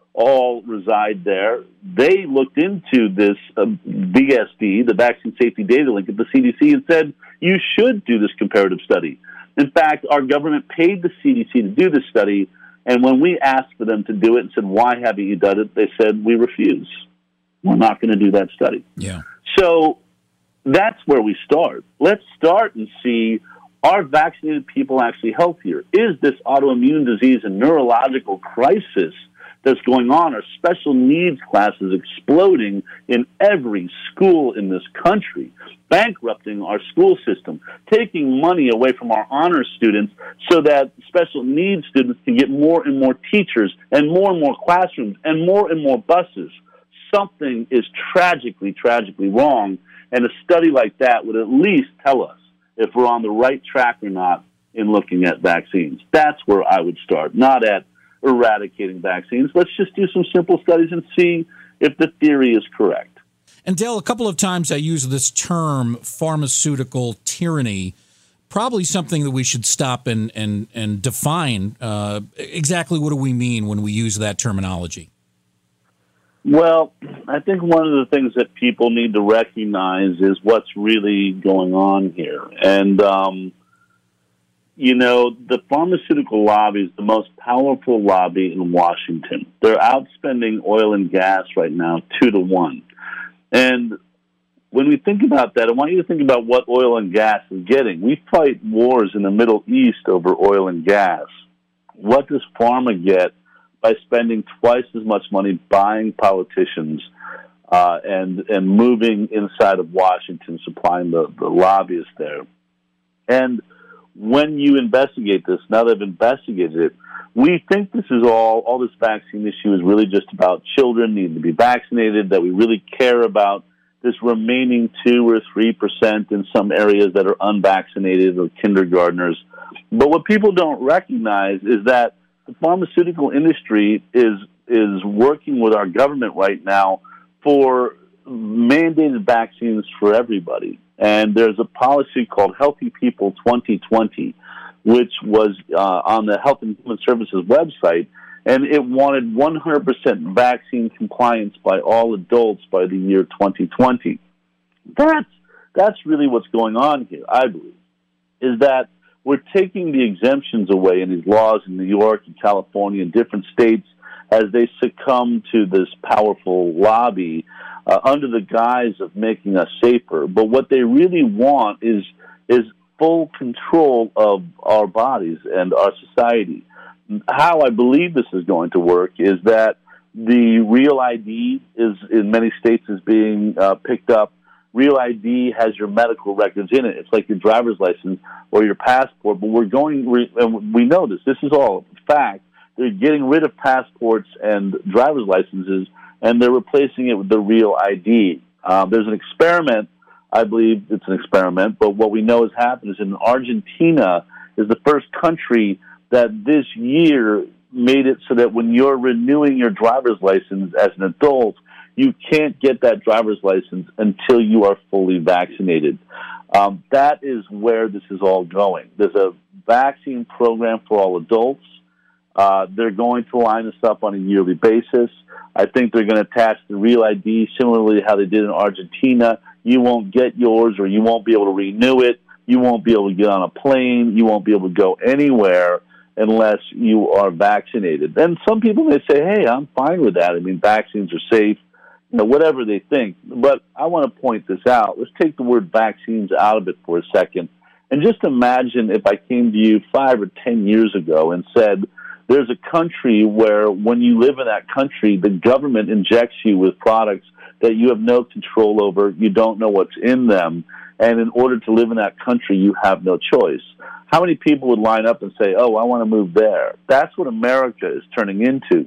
all reside there, they looked into this uh, V S D, the Vaccine Safety Data Link at the C D C, and said, you should do this comparative study. In fact, our government paid the C D C to do this study, and when we asked for them to do it and said, why haven't you done it, they said, we refuse. We're not going to do that study. Yeah. So that's where we start. Let's start and see, are vaccinated people actually healthier? Is this autoimmune disease and neurological crisis that's going on, are special needs classes exploding in every school in this country, bankrupting our school system, taking money away from our honor students so that special needs students can get more and more teachers and more and more classrooms and more and more buses. Something is tragically, tragically wrong, and a study like that would at least tell us if we're on the right track or not in looking at vaccines. That's where I would start, not at eradicating vaccines. Let's just do some simple studies and see if the theory is correct. And Dale, a couple of times I use this term pharmaceutical tyranny, probably something that we should stop and, and, and define. Uh, exactly what do we mean when we use that terminology? Well, I think one of the things that people need to recognize is what's really going on here. And um, you know, the pharmaceutical lobby is the most powerful lobby in Washington. They're outspending oil and gas right now two to one. And when we think about that, I want you to think about what oil and gas is getting. We fight wars in the Middle East over oil and gas. What does pharma get by spending twice as much money buying politicians uh, and and moving inside of Washington, supplying the, the lobbyists there? And when you investigate this, now they've investigated it, we think this is all, all this vaccine issue is really just about children needing to be vaccinated, that we really care about this remaining two or three percent in some areas that are unvaccinated or kindergartners. But what people don't recognize is that the pharmaceutical industry is is working with our government right now for mandated vaccines for everybody. And there's a policy called Healthy People twenty twenty, which was uh, on the Health and Human Services website, and it wanted one hundred percent vaccine compliance by all adults by the year twenty twenty. That's, that's really what's going on here, I believe, is that we're taking the exemptions away in these laws in New York and California and different states as they succumb to this powerful lobby uh, under the guise of making us safer. But what they really want is is full control of our bodies and our society. How I believe this is going to work is that the Real I D is, in many states, is being uh, picked up. Real I D has your medical records in it. It's like your driver's license or your passport. But we're going, and we know this, this is all fact. They're getting rid of passports and driver's licenses, and they're replacing it with the Real I D. Uh, there's an experiment. I believe it's an experiment, but what we know has happened is in Argentina is the first country that this year made it so that when you're renewing your driver's license as an adult, you can't get that driver's license until you are fully vaccinated. Um, that is where this is all going. There's a vaccine program for all adults. Uh, they're going to line this up on a yearly basis. I think they're going to attach the Real I D similarly to how they did in Argentina. You won't get yours, or you won't be able to renew it. You won't be able to get on a plane. You won't be able to go anywhere unless you are vaccinated. And some people may say, hey, I'm fine with that. I mean, vaccines are safe, you know, whatever they think. But I want to point this out. Let's take the word vaccines out of it for a second. And just imagine if I came to you five or ten years ago and said, there's a country where when you live in that country, the government injects you with products that you have no control over, you don't know what's in them, and in order to live in that country, you have no choice. How many people would line up and say, oh, I want to move there? That's what America is turning into.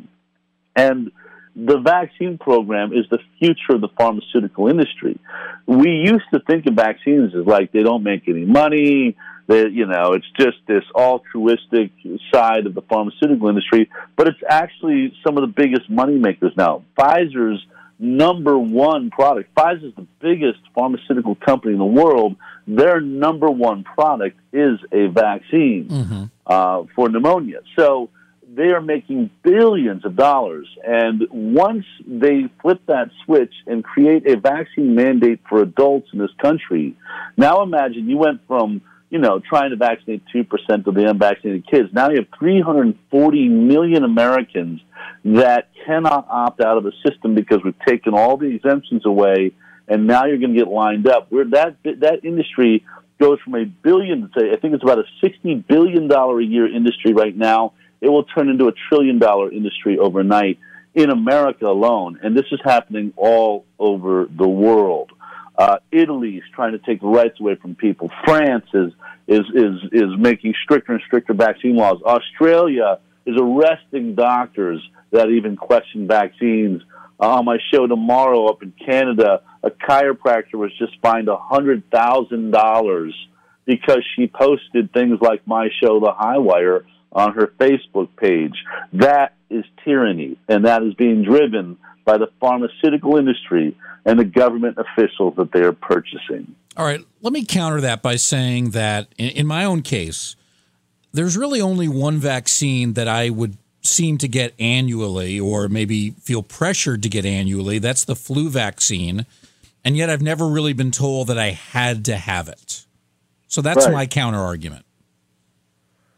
And the vaccine program is the future of the pharmaceutical industry. We used to think of vaccines as like they don't make any money, that, you know, it's just this altruistic side of the pharmaceutical industry, but it's actually some of the biggest money makers now. Pfizer's number one product, Pfizer's the biggest pharmaceutical company in the world, their number one product is a vaccine mm-hmm. uh, for pneumonia. So they are making billions of dollars, and once they flip that switch and create a vaccine mandate for adults in this country, now imagine you went from you know, trying to vaccinate two percent of the unvaccinated kids. Now you have three hundred forty million Americans that cannot opt out of the system because we've taken all the exemptions away, and now you're going to get lined up. Where that that industry goes from a billion, to I think it's about a sixty billion dollars a year industry right now. It will turn into a trillion dollar industry overnight in America alone, and this is happening all over the world. Uh, Italy is trying to take the rights away from people. France is, is, is, is making stricter and stricter vaccine laws. Australia is arresting doctors that even question vaccines. Uh, on my show tomorrow up in Canada, a chiropractor was just fined one hundred thousand dollars because she posted things like my show, The High Wire, on her Facebook page. That is tyranny, and that is being driven by the pharmaceutical industry and the government officials that they are purchasing. All right, let me counter that by saying that in, in my own case, there's really only one vaccine that I would seem to get annually or maybe feel pressured to get annually. That's the flu vaccine, and yet I've never really been told that I had to have it. So that's right. my counter argument.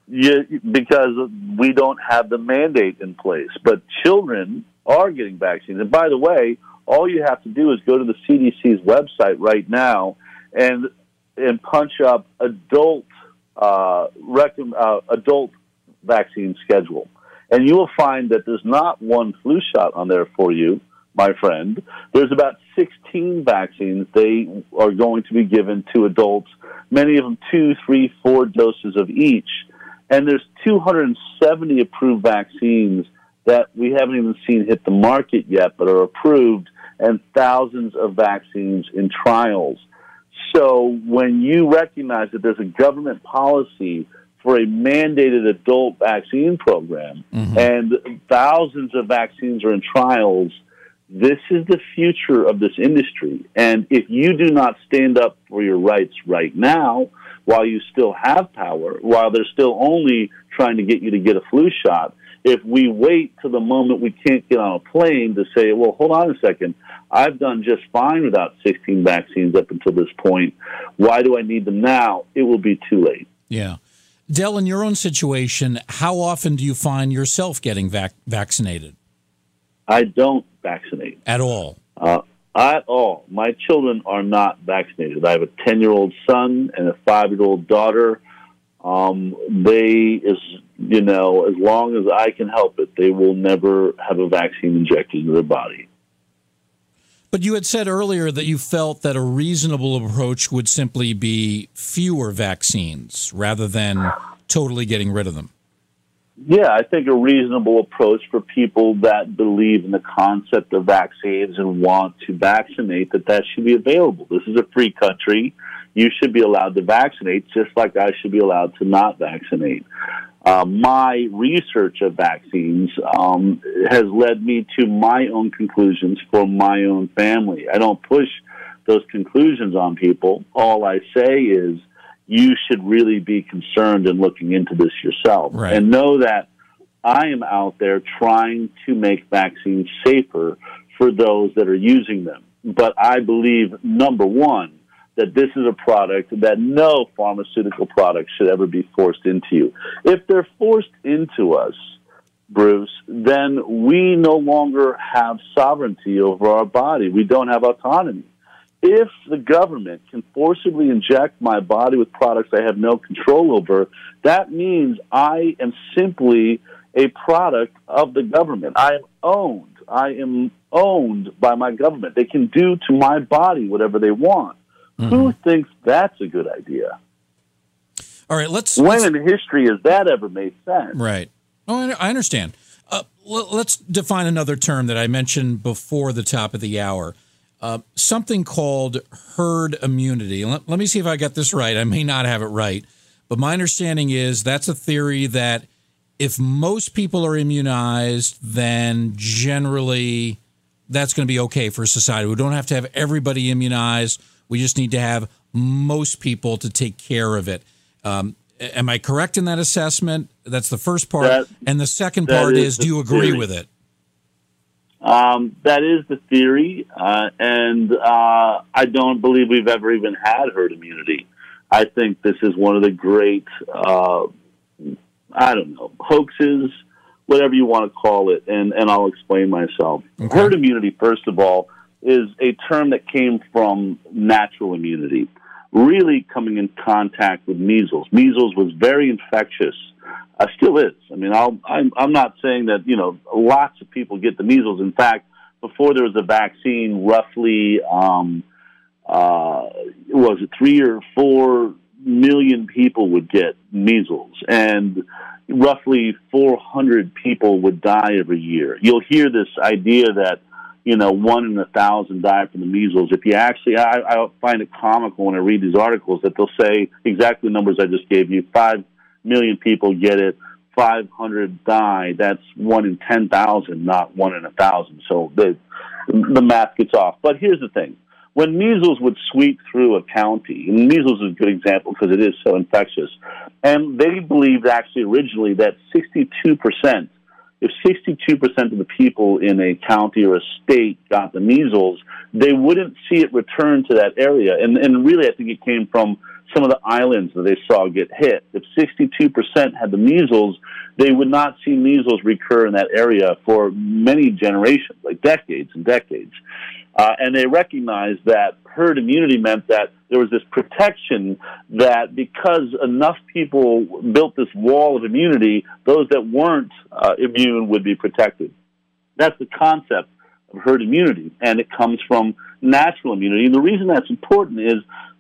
you, because we don't have the mandate in place. But children are getting vaccines. And by the way, all you have to do is go to the C D C's website right now and and punch up adult uh, rec- uh, adult vaccine schedule, and you will find that there's not one flu shot on there for you, my friend. There's about sixteen vaccines they are going to be given to adults, many of them two, three, four doses of each. And there's two hundred seventy approved vaccines that we haven't even seen hit the market yet, but are approved, and thousands of vaccines in trials. So when you recognize that there's a government policy for a mandated adult vaccine program, mm-hmm. and thousands of vaccines are in trials, this is the future of this industry. And if you do not stand up for your rights right now, while you still have power, while they're still only trying to get you to get a flu shot, if we wait till the moment we can't get on a plane to say, well, hold on a second, I've done just fine without sixteen vaccines up until this point, why do I need them now? It will be too late. Yeah. Del, in your own situation, how often do you find yourself getting vac- vaccinated? I don't vaccinate. At all? Uh, at all. My children are not vaccinated. I have a ten-year-old son and a five-year-old daughter. Um, they, is you know, as long as I can help it, they will never have a vaccine injected into their body. But you had said earlier that you felt that a reasonable approach would simply be fewer vaccines rather than totally getting rid of them. Yeah, I think a reasonable approach for people that believe in the concept of vaccines and want to vaccinate, that that should be available. This is a free country. You should be allowed to vaccinate just like I should be allowed to not vaccinate. Uh, my research of vaccines um, has led me to my own conclusions for my own family. I don't push those conclusions on people. All I say is you should really be concerned and looking into this yourself. Right. And know that I am out there trying to make vaccines safer for those that are using them. But I believe, number one, that this is a product that no pharmaceutical product should ever be forced into you. If they're forced into us, Bruce, then we no longer have sovereignty over our body. We don't have autonomy. If the government can forcibly inject my body with products I have no control over, that means I am simply a product of the government. I am owned. I am owned by my government. They can do to my body whatever they want. Mm-hmm. Who thinks that's a good idea? All right, let's. When let's, in history has that ever made sense? Right. Oh, I understand. Uh, l- let's define another term that I mentioned before the top of the hour. Uh, something called herd immunity. Let, let me see if I got this right. I may not have it right, but my understanding is that's a theory that if most people are immunized, then generally that's going to be okay for society. We don't have to have everybody immunized. We just need to have most people to take care of it. Um, am I correct in that assessment? That's the first part. That, and the second part is, is do you agree theory. with it? Um, that is the theory, uh, and uh, I don't believe we've ever even had herd immunity. I think this is one of the great, uh, I don't know, hoaxes, whatever you want to call it, and, and I'll explain myself. Okay. Herd immunity, first of all, is a term that came from natural immunity, really coming in contact with measles. Measles was very infectious. Uh, still is. I mean, I'll, I'm, I'm not saying that, you know, lots of people get the measles. In fact, before there was a vaccine, roughly, um, uh, was it three or four million people would get measles, and roughly four hundred people would die every year. You'll hear this idea that, you know, one in a thousand die from the measles. If you actually, I, I find it comical when I read these articles that they'll say exactly the numbers I just gave you. Five million people get it, five hundred die. That's one in ten thousand, not one in a thousand. So the the math gets off. But here's the thing. When measles would sweep through a county, and measles is a good example because it is so infectious, and they believed actually originally that sixty-two percent, if sixty-two percent of the people in a county or a state got the measles, they wouldn't see it return to that area. And, and really, I think it came from some of the islands that they saw get hit. If sixty-two percent had the measles, they would not see measles recur in that area for many generations, like decades and decades. Uh, and they recognized that herd immunity meant that there was this protection that because enough people built this wall of immunity, those that weren't uh, immune would be protected. That's the concept of herd immunity, and it comes from natural immunity. And the reason that's important is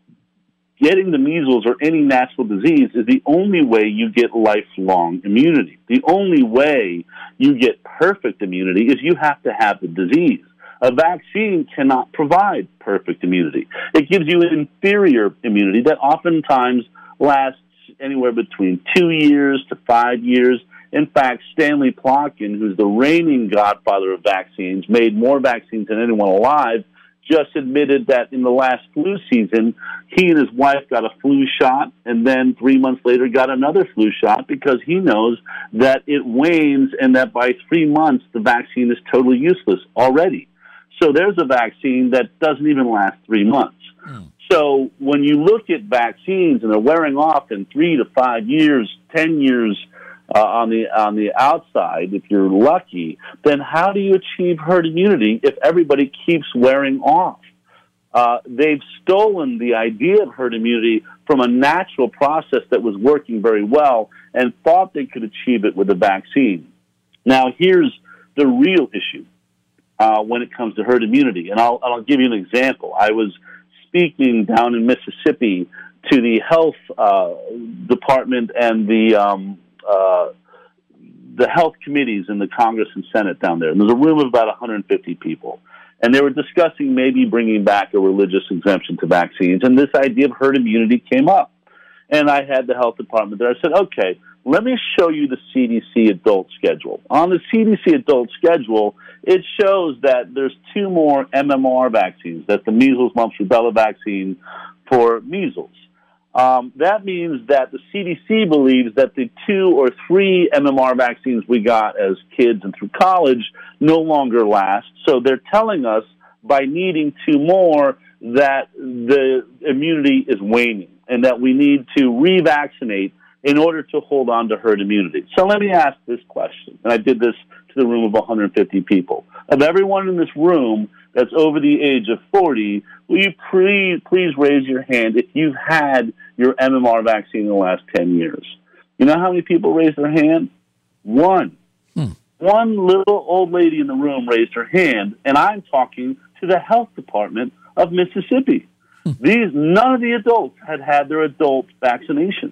getting the measles or any natural disease is the only way you get lifelong immunity. The only way you get perfect immunity is you have to have the disease. A vaccine cannot provide perfect immunity. It gives you an inferior immunity that oftentimes lasts anywhere between two years to five years. In fact, Stanley Plotkin, who's the reigning godfather of vaccines, made more vaccines than anyone alive, just admitted that in the last flu season, he and his wife got a flu shot and then three months later got another flu shot because he knows that it wanes and that by three months the vaccine is totally useless already. So there's a vaccine that doesn't even last three months. Mm. So when you look at vaccines and they're wearing off in three to five years, ten years uh, on the on the outside, if you're lucky, then how do you achieve herd immunity if everybody keeps wearing off? Uh, they've stolen the idea of herd immunity from a natural process that was working very well and thought they could achieve it with a vaccine. Now, here's the real issue. Uh, when it comes to herd immunity. And I'll, I'll give you an example. I was speaking down in Mississippi to the health uh, department and the um, uh, the health committees in the Congress and Senate down there. And there's a room of about one hundred fifty people. And they were discussing maybe bringing back a religious exemption to vaccines. And this idea of herd immunity came up. And I had the health department there. I said, okay, let me show you the C D C adult schedule. On the C D C adult schedule, it shows that there's two more M M R vaccines. That's the measles, mumps, rubella vaccine for measles. Um, that means that the C D C believes that the two or three M M R vaccines we got as kids and through college no longer last. So they're telling us by needing two more that the immunity is waning and that we need to revaccinate in order to hold on to herd immunity. So let me ask this question, and I did this to the room of one hundred fifty people. Of everyone in this room that's over the age of forty, will you please, please raise your hand if you've had your M M R vaccine in the last ten years? You know how many people raised their hand? One. Hmm. One little old lady in the room raised her hand, and I'm talking to the health department of Mississippi. Hmm. These, none of the adults had had their adult vaccinations.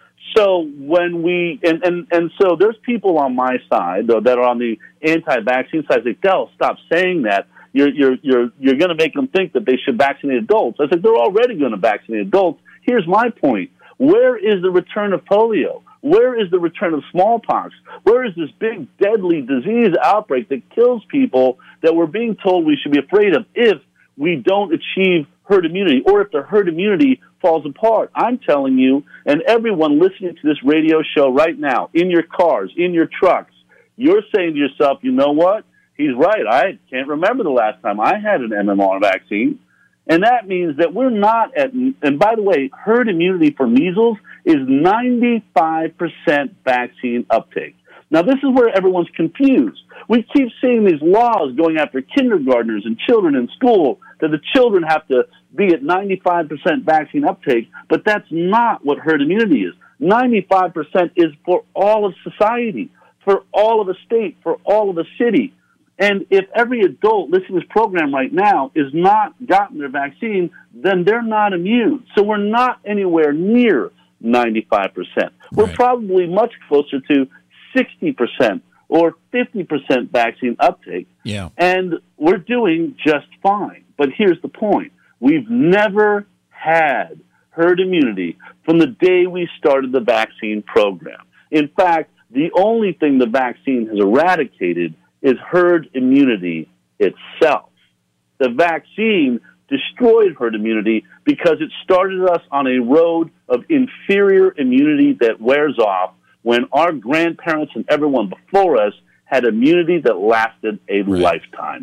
So when we, and, and, and so there's people on my side though, that are on the anti-vaccine side, say, Del, stop saying that. You're, you're, you're, you're going to make them think that they should vaccinate adults. I said, they're already going to vaccinate adults. Here's my point. Where is the return of polio? Where is the return of smallpox? Where is this big deadly disease outbreak that kills people that we're being told we should be afraid of if we don't achieve herd immunity, or if the herd immunity falls apart? I'm telling you, and everyone listening to this radio show right now, in your cars, in your trucks, you're saying to yourself, you know what? He's right. I can't remember the last time I had an M M R vaccine. And that means that we're not at, and by the way, herd immunity for measles is ninety-five percent vaccine uptake. Now, this is where everyone's confused. We keep seeing these laws going after kindergartners and children in school, that the children have to be at ninety-five percent vaccine uptake, but that's not what herd immunity is. ninety-five percent is for all of society, for all of a state, for all of a city. And if every adult listening to this program right now is not gotten their vaccine, then they're not immune. So we're not anywhere near ninety-five percent. We're right. Probably much closer to sixty percent or fifty percent vaccine uptake. Yeah. And we're doing just fine. But here's the point. We've never had herd immunity from the day we started the vaccine program. In fact, the only thing the vaccine has eradicated is herd immunity itself. The vaccine destroyed herd immunity because it started us on a road of inferior immunity that wears off when our grandparents and everyone before us had immunity that lasted a right. lifetime.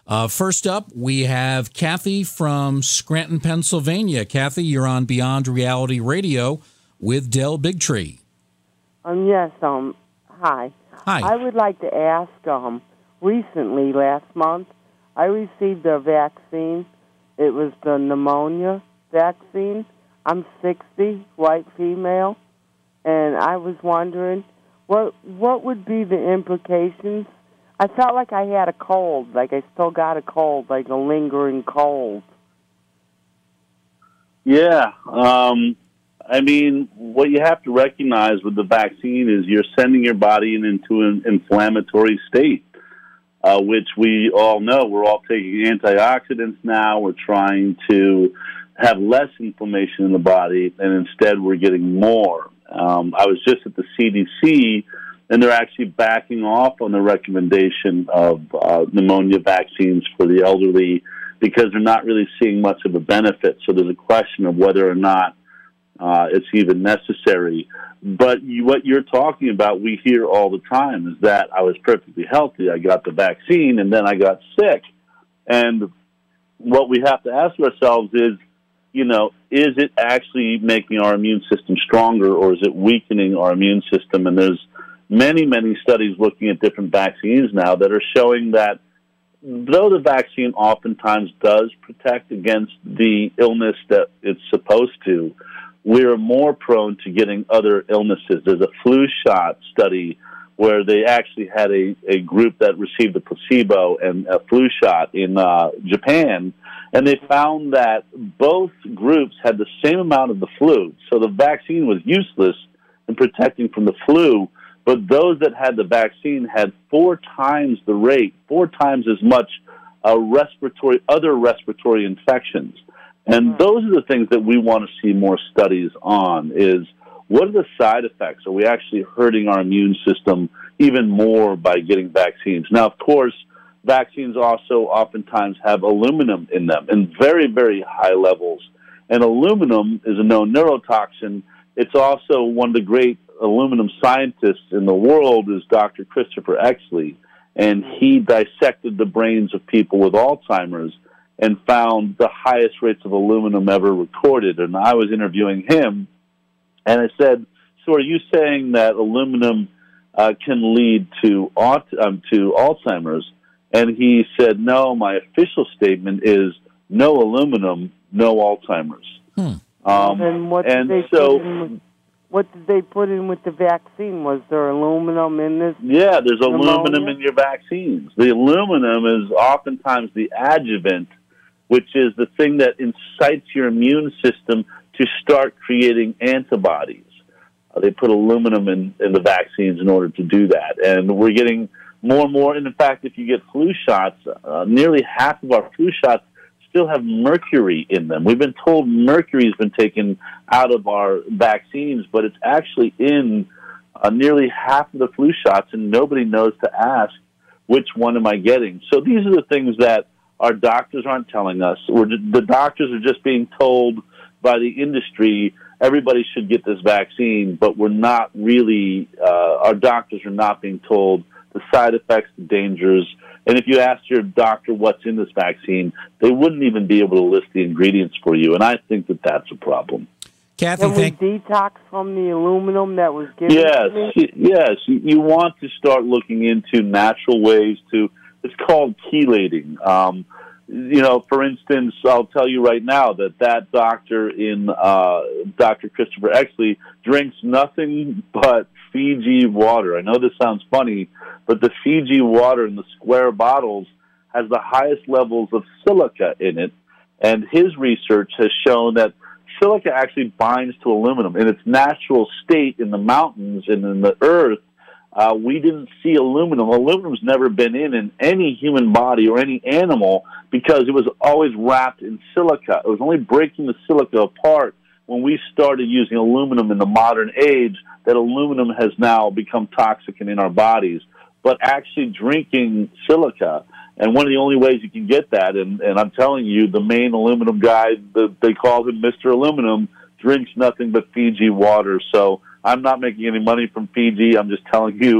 Uh, first up, we have Kathy from Scranton, Pennsylvania. Kathy, you're on Beyond Reality Radio with Del Bigtree. Um, yes, um, hi. Hi. I would like to ask, um, recently, last month, I received a vaccine. It was the pneumonia vaccine. I'm sixty, white female, and I was wondering, what what would be the implications? I felt like I had a cold, like I still got a cold, like a lingering cold. Yeah. Um, I mean, what you have to recognize with the vaccine is you're sending your body into an inflammatory state, uh, which we all know. We're all taking antioxidants now. We're trying to have less inflammation in the body, and instead we're getting more. Um, I was just at the C D C, and they're actually backing off on the recommendation of uh, pneumonia vaccines for the elderly because they're not really seeing much of a benefit. So there's a question of whether or not uh, it's even necessary. But you, what you're talking about, we hear all the time, is that I was perfectly healthy. I got the vaccine, and then I got sick. And what we have to ask ourselves is, you know, is it actually making our immune system stronger, or is it weakening our immune system? And there's many, many studies looking at different vaccines now that are showing that though the vaccine oftentimes does protect against the illness that it's supposed to, we're more prone to getting other illnesses. There's a flu shot study where they actually had a, a group that received a placebo and a flu shot in uh, Japan, and they found that both groups had the same amount of the flu. So the vaccine was useless in protecting from the flu, but those that had the vaccine had four times the rate, four times as much uh, respiratory, other respiratory infections. And those are the things that we want to see more studies on, is what are the side effects? Are we actually hurting our immune system even more by getting vaccines? Now, of course, vaccines also oftentimes have aluminum in them in very, very high levels. And aluminum is a known neurotoxin. It's also one of the great aluminum scientists in the world is Doctor Christopher Exley, and he dissected the brains of people with Alzheimer's and found the highest rates of aluminum ever recorded. And I was interviewing him, and I said, so are you saying that aluminum uh, can lead to aut- um, to Alzheimer's? And he said, no, my official statement is no aluminum, no Alzheimer's. Hmm. Um, and what and did they so... put in with, what did they put in with the vaccine? Was there aluminum in this? Yeah, there's pneumonia? aluminum in your vaccines. The aluminum is oftentimes the adjuvant, which is the thing that incites your immune system to start creating antibodies. Uh, they put aluminum in, in the vaccines in order to do that. And we're getting more and more. And in fact, if you get flu shots, uh, nearly half of our flu shots still have mercury in them. We've been told mercury has been taken out of our vaccines, but it's actually in uh, nearly half of the flu shots, and nobody knows to ask, which one am I getting? So these are the things that our doctors aren't telling us. We're, the doctors are just being told by the industry, everybody should get this vaccine, but we're not really, uh, our doctors are not being told the side effects, the dangers. And if you asked your doctor what's in this vaccine, they wouldn't even be able to list the ingredients for you. And I think that that's a problem. Kathy, Can we thank- detox from the aluminum that was given Yes, to me? yes. You want to start looking into natural ways to, it's called chelating. Um, you know, for instance, I'll tell you right now that that doctor in, uh, Doctor Christopher Exley drinks nothing but Fiji water. I know this sounds funny, but the Fiji water in the square bottles has the highest levels of silica in it, and his research has shown that silica actually binds to aluminum. In its natural state in the mountains and in the earth, uh, we didn't see aluminum. Aluminum's never been in in any human body or any animal because it was always wrapped in silica. It was only breaking the silica apart when we started using aluminum in the modern age that aluminum has now become toxic and in our bodies. But actually drinking silica, and one of the only ways you can get that, and, and I'm telling you, the main aluminum guy, the, they call him Mister Aluminum, drinks nothing but Fiji water. So I'm not making any money from Fiji. I'm just telling you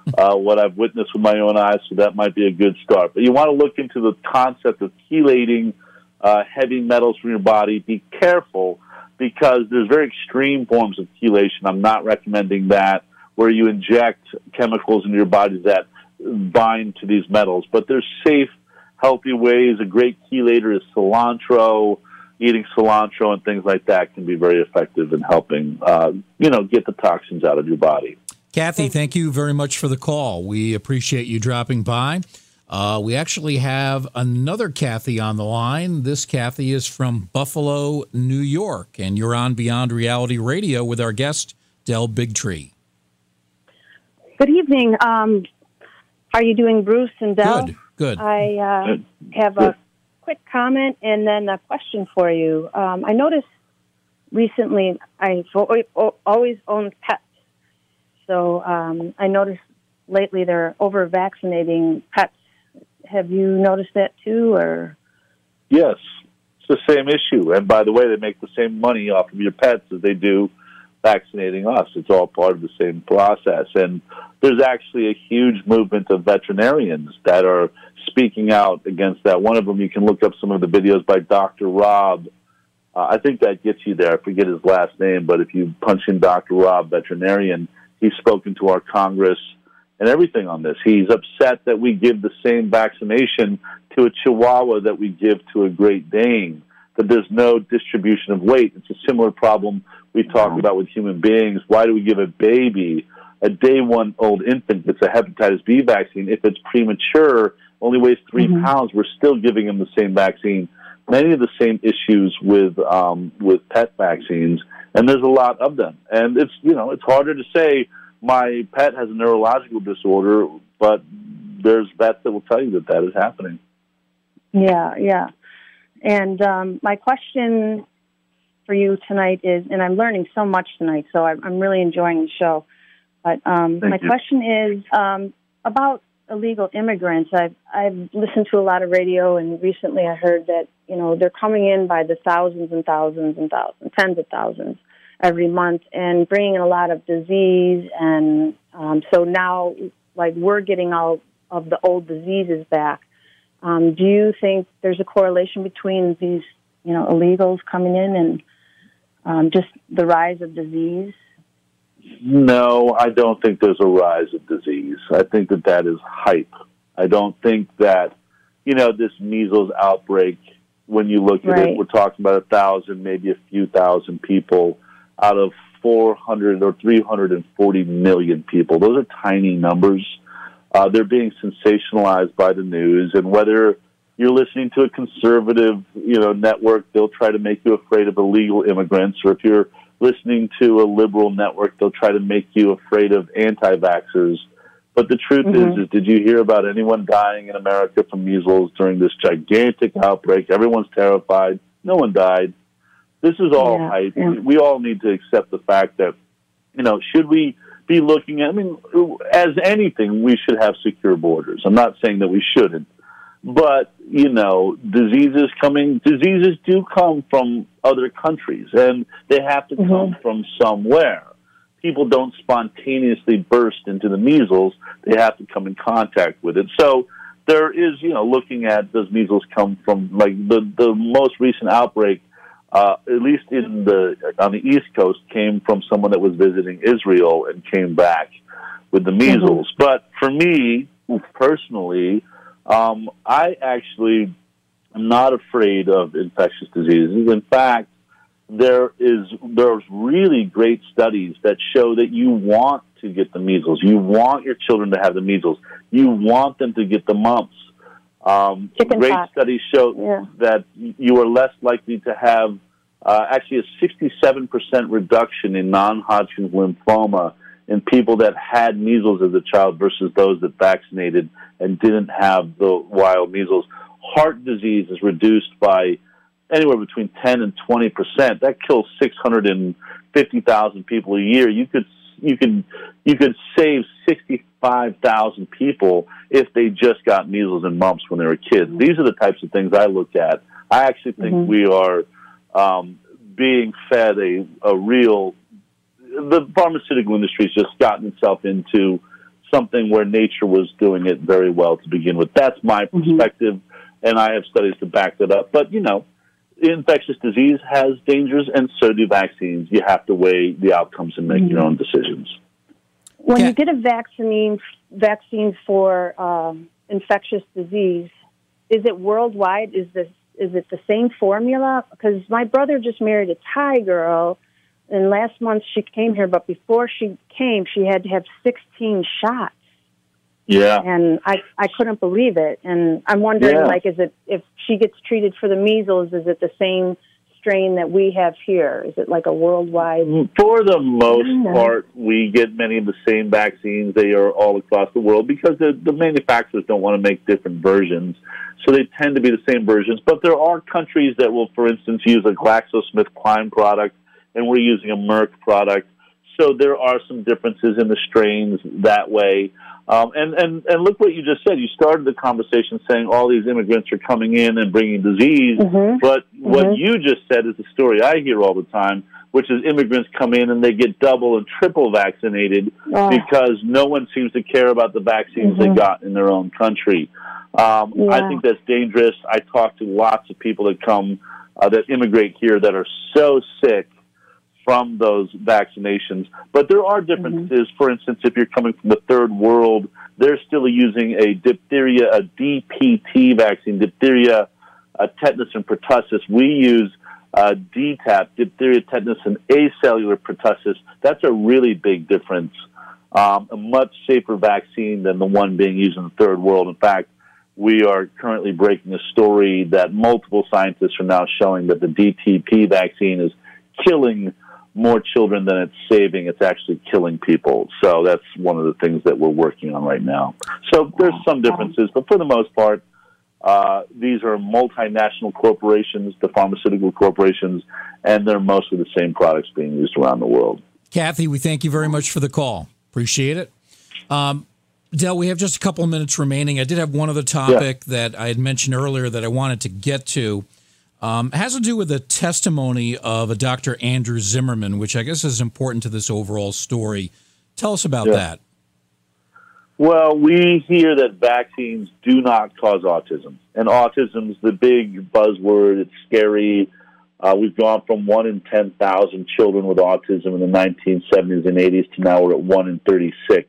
uh, what I've witnessed with my own eyes, so that might be a good start. But you want to look into the concept of chelating uh, heavy metals from your body. Be careful, because there's very extreme forms of chelation. I'm not recommending that, where you inject chemicals into your body that bind to these metals. But there's safe, healthy ways. A great chelator is cilantro. Eating cilantro and things like that can be very effective in helping, uh, you know, get the toxins out of your body. Kathy, thank you very much for the call. We appreciate you dropping by. Uh, we actually have another Kathy on the line. This Kathy is from Buffalo, New York, and you're on Beyond Reality Radio with our guest, Del Bigtree. Good evening. Um, how are you doing, Bruce and Del? Good, good. I uh, Good. have a quick comment and then a question for you. Um, I noticed recently I've always owned pets. So um, I noticed lately they're over-vaccinating pets. Have you noticed that too? Or Yes, it's the same issue. And by the way, they make the same money off of your pets as they do vaccinating us. It's all part of the same process. And there's actually a huge movement of veterinarians that are speaking out against that. One of them, you can look up some of the videos by Doctor Rob. Uh, I think that gets you there. I forget his last name, but if you punch in Doctor Rob, veterinarian, he's spoken to our Congress and everything on this. He's upset that we give the same vaccination to a Chihuahua that we give to a Great Dane, that there's no distribution of weight. It's a similar problem we talk about with human beings. Why do we give a baby, a day one old infant, gets a hepatitis B vaccine? If it's premature, only weighs three mm-hmm. pounds, we're still giving them the same vaccine. Many of the same issues with um, with pet vaccines, and there's a lot of them. And it's, you know, it's harder to say my pet has a neurological disorder, but there's vets that will tell you that that is happening. Yeah, yeah. And um, my question for you tonight is, and I'm learning so much tonight, so I'm, I'm really enjoying the show. But um, my you. question is um, about illegal immigrants. I've I've listened to a lot of radio, and recently I heard that, you know, they're coming in by the thousands and thousands and thousands, tens of thousands every month, and bringing in a lot of disease. And um, so now, like, we're getting all of the old diseases back. Um, do you think there's a correlation between these, you know, illegals coming in and um, just the rise of disease? No, I don't think there's a rise of disease. I think that that is hype. I don't think that, you know, this measles outbreak, when you look at right. it, we're talking about a thousand, maybe a few thousand people out of four hundred or three hundred forty million people. Those are tiny numbers. Uh, they're being sensationalized by the news, and whether you're listening to a conservative, you know, network, they'll try to make you afraid of illegal immigrants, or if you're listening to a liberal network, they'll try to make you afraid of anti-vaxxers. But the truth mm-hmm. is, is, did you hear about anyone dying in America from measles during this gigantic outbreak? Everyone's terrified. No one died. This is all yeah, hype. Yeah. We all need to accept the fact that, you know, should we be looking at, I mean, as anything, we should have secure borders. I'm not saying that we shouldn't. But, you know, diseases coming, diseases do come from other countries, and they have to mm-hmm. come from somewhere. People don't spontaneously burst into the measles. They have to come in contact with it. So there is, you know, looking at, does measles come from, like, the, the most recent outbreak, uh, at least in the on the East Coast, came from someone that was visiting Israel and came back with the measles. Mm-hmm. But for me, personally, Um, I actually am not afraid of infectious diseases. In fact, there is there's really great studies that show that you want to get the measles. You want your children to have the measles. You want them to get the mumps. Um, great pox. Studies show yeah. that you are less likely to have uh, actually a sixty-seven percent reduction in non-Hodgkin's lymphoma in people that had measles as a child versus those that vaccinated and didn't have the wild measles. Heart disease is reduced by anywhere between ten and twenty percent. That kills six hundred fifty thousand people a year. You could you could you could save sixty-five thousand people if they just got measles and mumps when they were kids. These are the types of things I look at. I actually think mm-hmm. we are um, being fed a, a real. The pharmaceutical industry has just gotten itself into something where nature was doing it very well to begin with. That's my perspective, mm-hmm. and I have studies to back that up. But, you know, infectious disease has dangers, and so do vaccines. You have to weigh the outcomes and make mm-hmm. your own decisions. When you get a vaccine, vaccine for um, infectious disease, is it worldwide? Is this is it the same formula? Because my brother just married a Thai girl, and last month she came here, but before she came, she had to have sixteen shots. Yeah. And I, I couldn't believe it. And I'm wondering, yeah. like, is it if she gets treated for the measles, is it the same strain that we have here? Is it like a worldwide? For the most part, we get many of the same vaccines. They are all across the world because the, the manufacturers don't want to make different versions. So they tend to be the same versions. But there are countries that will, for instance, use a GlaxoSmithKline product, and we're using a Merck product. So there are some differences in the strains that way. Um, and, and, and look what you just said. You started the conversation saying all these immigrants are coming in and bringing disease. Mm-hmm. But what mm-hmm. you just said is a story I hear all the time, which is immigrants come in and they get double and triple vaccinated oh. because no one seems to care about the vaccines mm-hmm. they got in their own country. Um, yeah. I think that's dangerous. I talk to lots of people that come, uh, that immigrate here that are so sick from those vaccinations. But there are differences. Mm-hmm. For instance, if you're coming from the third world, they're still using a diphtheria, a D P T vaccine, diphtheria, uh, tetanus, and pertussis. We use uh, D TAP, diphtheria, tetanus, and acellular pertussis. That's a really big difference. Um, a much safer vaccine than the one being used in the third world. In fact, we are currently breaking a story that multiple scientists are now showing that the D T P vaccine is killing more children than it's saving. It's actually killing people. So that's one of the things that we're working on right now. So there's some differences, but for the most part, uh, these are multinational corporations, the pharmaceutical corporations, and they're mostly the same products being used around the world. Kathy, we thank you very much for the call. Appreciate it. Um, Del, we have just a couple of minutes remaining. I did have one other topic yeah. that I had mentioned earlier that I wanted to get to. Um, it has to do with the testimony of a Doctor Andrew Zimmerman, which I guess is important to this overall story. Tell us about yeah. that. Well, we hear that vaccines do not cause autism. And autism is the big buzzword. It's scary. Uh, we've gone from one in ten thousand children with autism in the nineteen seventies and eighties to now we're at one in thirty-six.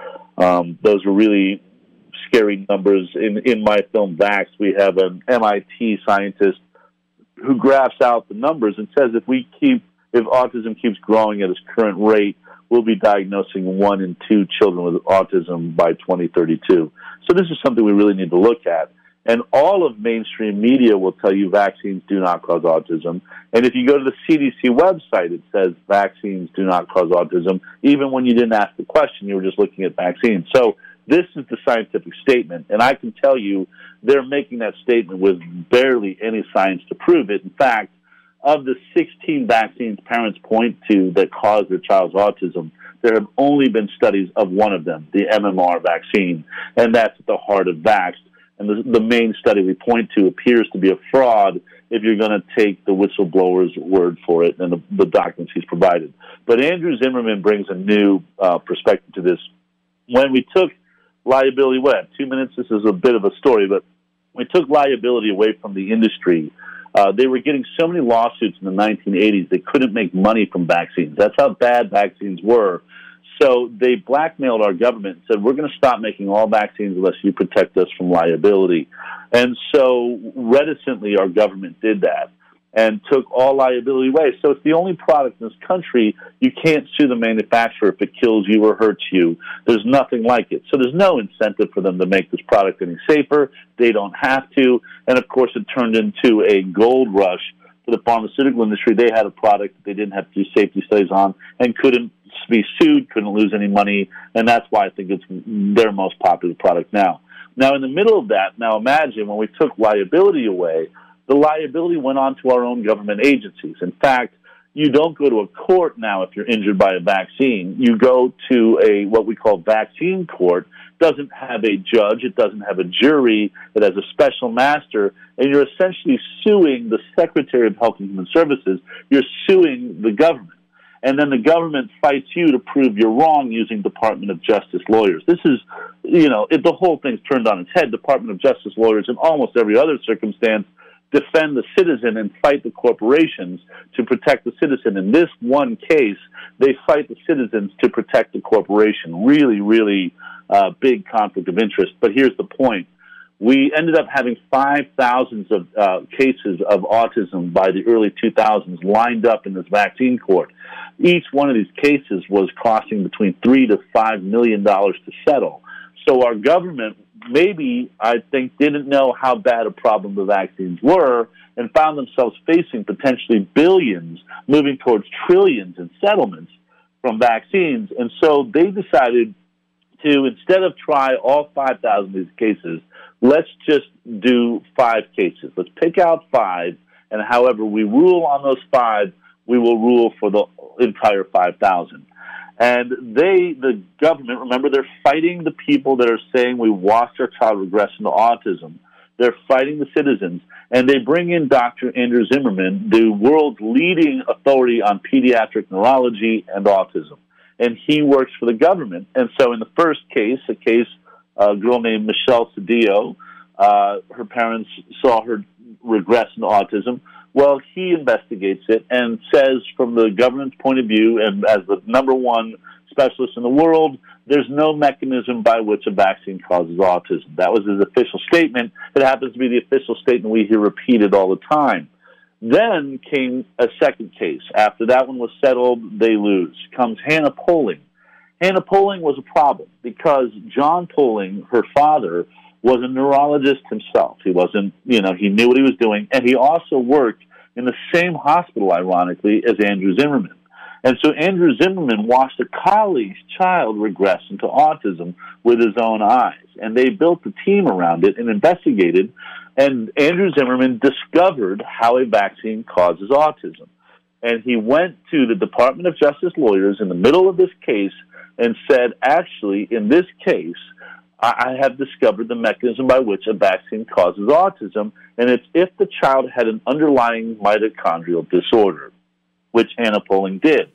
Um, those are really scary numbers. In, in my film, Vax, we have an M I T scientist who graphs out the numbers and says if we keep, if autism keeps growing at its current rate, we'll be diagnosing one in two children with autism by twenty thirty-two. So this is something we really need to look at. And all of mainstream media will tell you vaccines do not cause autism. And if you go to the C D C website, it says vaccines do not cause autism. Even when you didn't ask the question, you were just looking at vaccines. So this is the scientific statement, and I can tell you they're making that statement with barely any science to prove it. In fact, of the sixteen vaccines parents point to that cause their child's autism, there have only been studies of one of them, the M M R vaccine, and that's at the heart of Vaxxed. And the, the main study we point to appears to be a fraud if you're going to take the whistleblower's word for it and the, the documents he's provided. But Andrew Zimmerman brings a new uh, perspective to this. When we took liability away, two minutes, this is a bit of a story, but we took liability away from the industry. Uh, they were getting so many lawsuits in the nineteen eighties, they couldn't make money from vaccines. That's how bad vaccines were. So they blackmailed our government and said, we're going to stop making all vaccines unless you protect us from liability. And so reticently, our government did that and took all liability away. So it's the only product in this country you can't sue the manufacturer if it kills you or hurts you. There's nothing like it. So there's no incentive for them to make this product any safer. They don't have to. And, of course, it turned into a gold rush for the pharmaceutical industry. They had a product that they didn't have to do safety studies on and couldn't be sued, couldn't lose any money, and that's why I think it's their most popular product now. Now, in the middle of that, now imagine when we took liability away, the liability went on to our own government agencies. In fact, you don't go to a court now if you're injured by a vaccine. You go to a what we call vaccine court. It doesn't have a judge. It doesn't have a jury. It has a special master, and you're essentially suing the Secretary of Health and Human Services. You're suing the government. and then the government fights you to prove you're wrong using Department of Justice lawyers. This is, you know, it, the whole thing's turned on its head. Department of Justice lawyers, in almost every other circumstance, defend the citizen and fight the corporations to protect the citizen. In this one case, they fight the citizens to protect the corporation. Really, really uh, big conflict of interest. But here's the point. We ended up having five thousand of uh, cases of autism by the early two thousands lined up in this vaccine court. Each one of these cases was costing between three to five million dollars to settle. So our government maybe, I think, didn't know how bad a problem the vaccines were and found themselves facing potentially billions, moving towards trillions in settlements from vaccines. And so they decided to, instead of try all five thousand of these cases, let's just do five cases. Let's pick out five, and however we rule on those five, we will rule for the entire five thousand. And they, the government, remember, they're fighting the people that are saying we watched our child regress into autism. They're fighting the citizens, and they bring in Doctor Andrew Zimmerman, the world's leading authority on pediatric neurology and autism. And he works for the government. And so in the first case, a case, a girl named Michelle Cedillo, uh, her parents saw her regress into autism. Well, he investigates it and says, from the government's point of view, and as the number one specialist in the world, there's no mechanism by which a vaccine causes autism. That was his official statement. It happens to be the official statement we hear repeated all the time. Then came a second case. After that one was settled, they lose. Comes Hannah Poling. Hannah Poling was a problem because John Poling, her father, was a neurologist himself. He wasn't, you know, he knew what he was doing, and he also worked in the same hospital, ironically, as Andrew Zimmerman. And so Andrew Zimmerman watched a colleague's child regress into autism with his own eyes, and they built a team around it and investigated, and Andrew Zimmerman discovered how a vaccine causes autism. And he went to the Department of Justice lawyers in the middle of this case and said, actually, in this case, I have discovered the mechanism by which a vaccine causes autism, and it's if the child had an underlying mitochondrial disorder, which Hannah Poling did.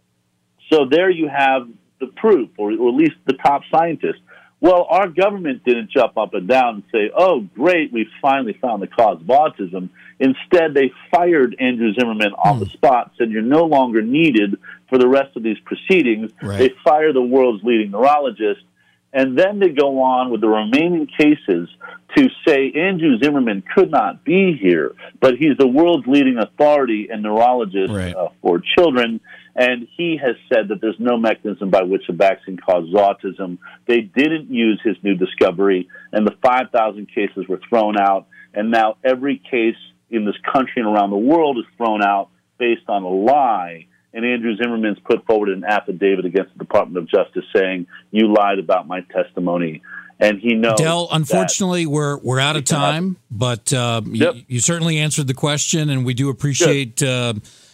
So there you have the proof, or, or at least the top scientist. Well, our government didn't jump up and down and say, oh, great, we finally found the cause of autism. Instead, they fired Andrew Zimmerman mm. on the spot, said you're no longer needed for the rest of these proceedings. Right. They fire the world's leading neurologist. And then they go on with the remaining cases to say Andrew Zimmerman could not be here, but he's the world's leading authority and neurologist right. uh, for children, and he has said that there's no mechanism by which a vaccine causes autism. They didn't use his new discovery, and the five thousand cases were thrown out, and now every case in this country and around the world is thrown out based on a lie. And Andrew Zimmerman's put forward an affidavit against the Department of Justice saying, you lied about my testimony. And he knows. Del, unfortunately, we're we're out of time, but uh, yep. you, you certainly answered the question, and we do appreciate uh,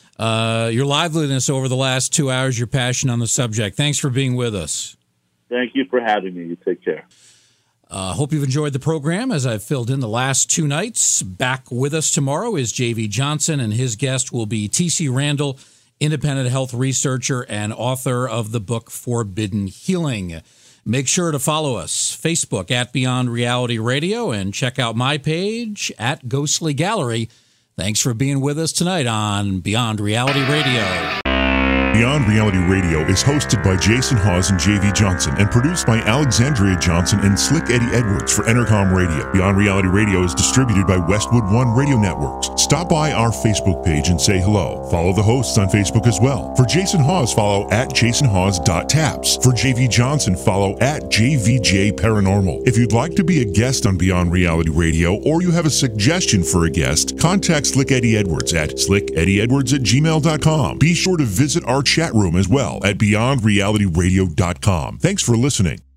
uh, your liveliness over the last two hours, your passion on the subject. Thanks for being with us. Thank you for having me. You take care. Uh, hope you've enjoyed the program as I've filled in the last two nights. Back with us tomorrow is J V Johnson, and his guest will be T C Randall, independent health researcher and author of the book Forbidden Healing. Make sure to follow us, Facebook at Beyond Reality Radio, and check out my page at Ghostly Gallery. Thanks for being with us tonight on Beyond Reality Radio. Beyond Reality Radio is hosted by Jason Hawes and J V Johnson and produced by Alexandria Johnson and Slick Eddie Edwards for Entercom Radio. Beyond Reality Radio is distributed by Westwood One Radio Networks. Stop by our Facebook page and say hello. Follow the hosts on Facebook as well. For Jason Hawes, follow at jason hawes dot taps. For J V Johnson, follow at J V J Paranormal. If you'd like to be a guest on Beyond Reality Radio or you have a suggestion for a guest, contact Slick Eddie Edwards at slick eddie edwards at gmail dot com. Be sure to visit our chat room as well at beyond reality radio dot com. Thanks for listening.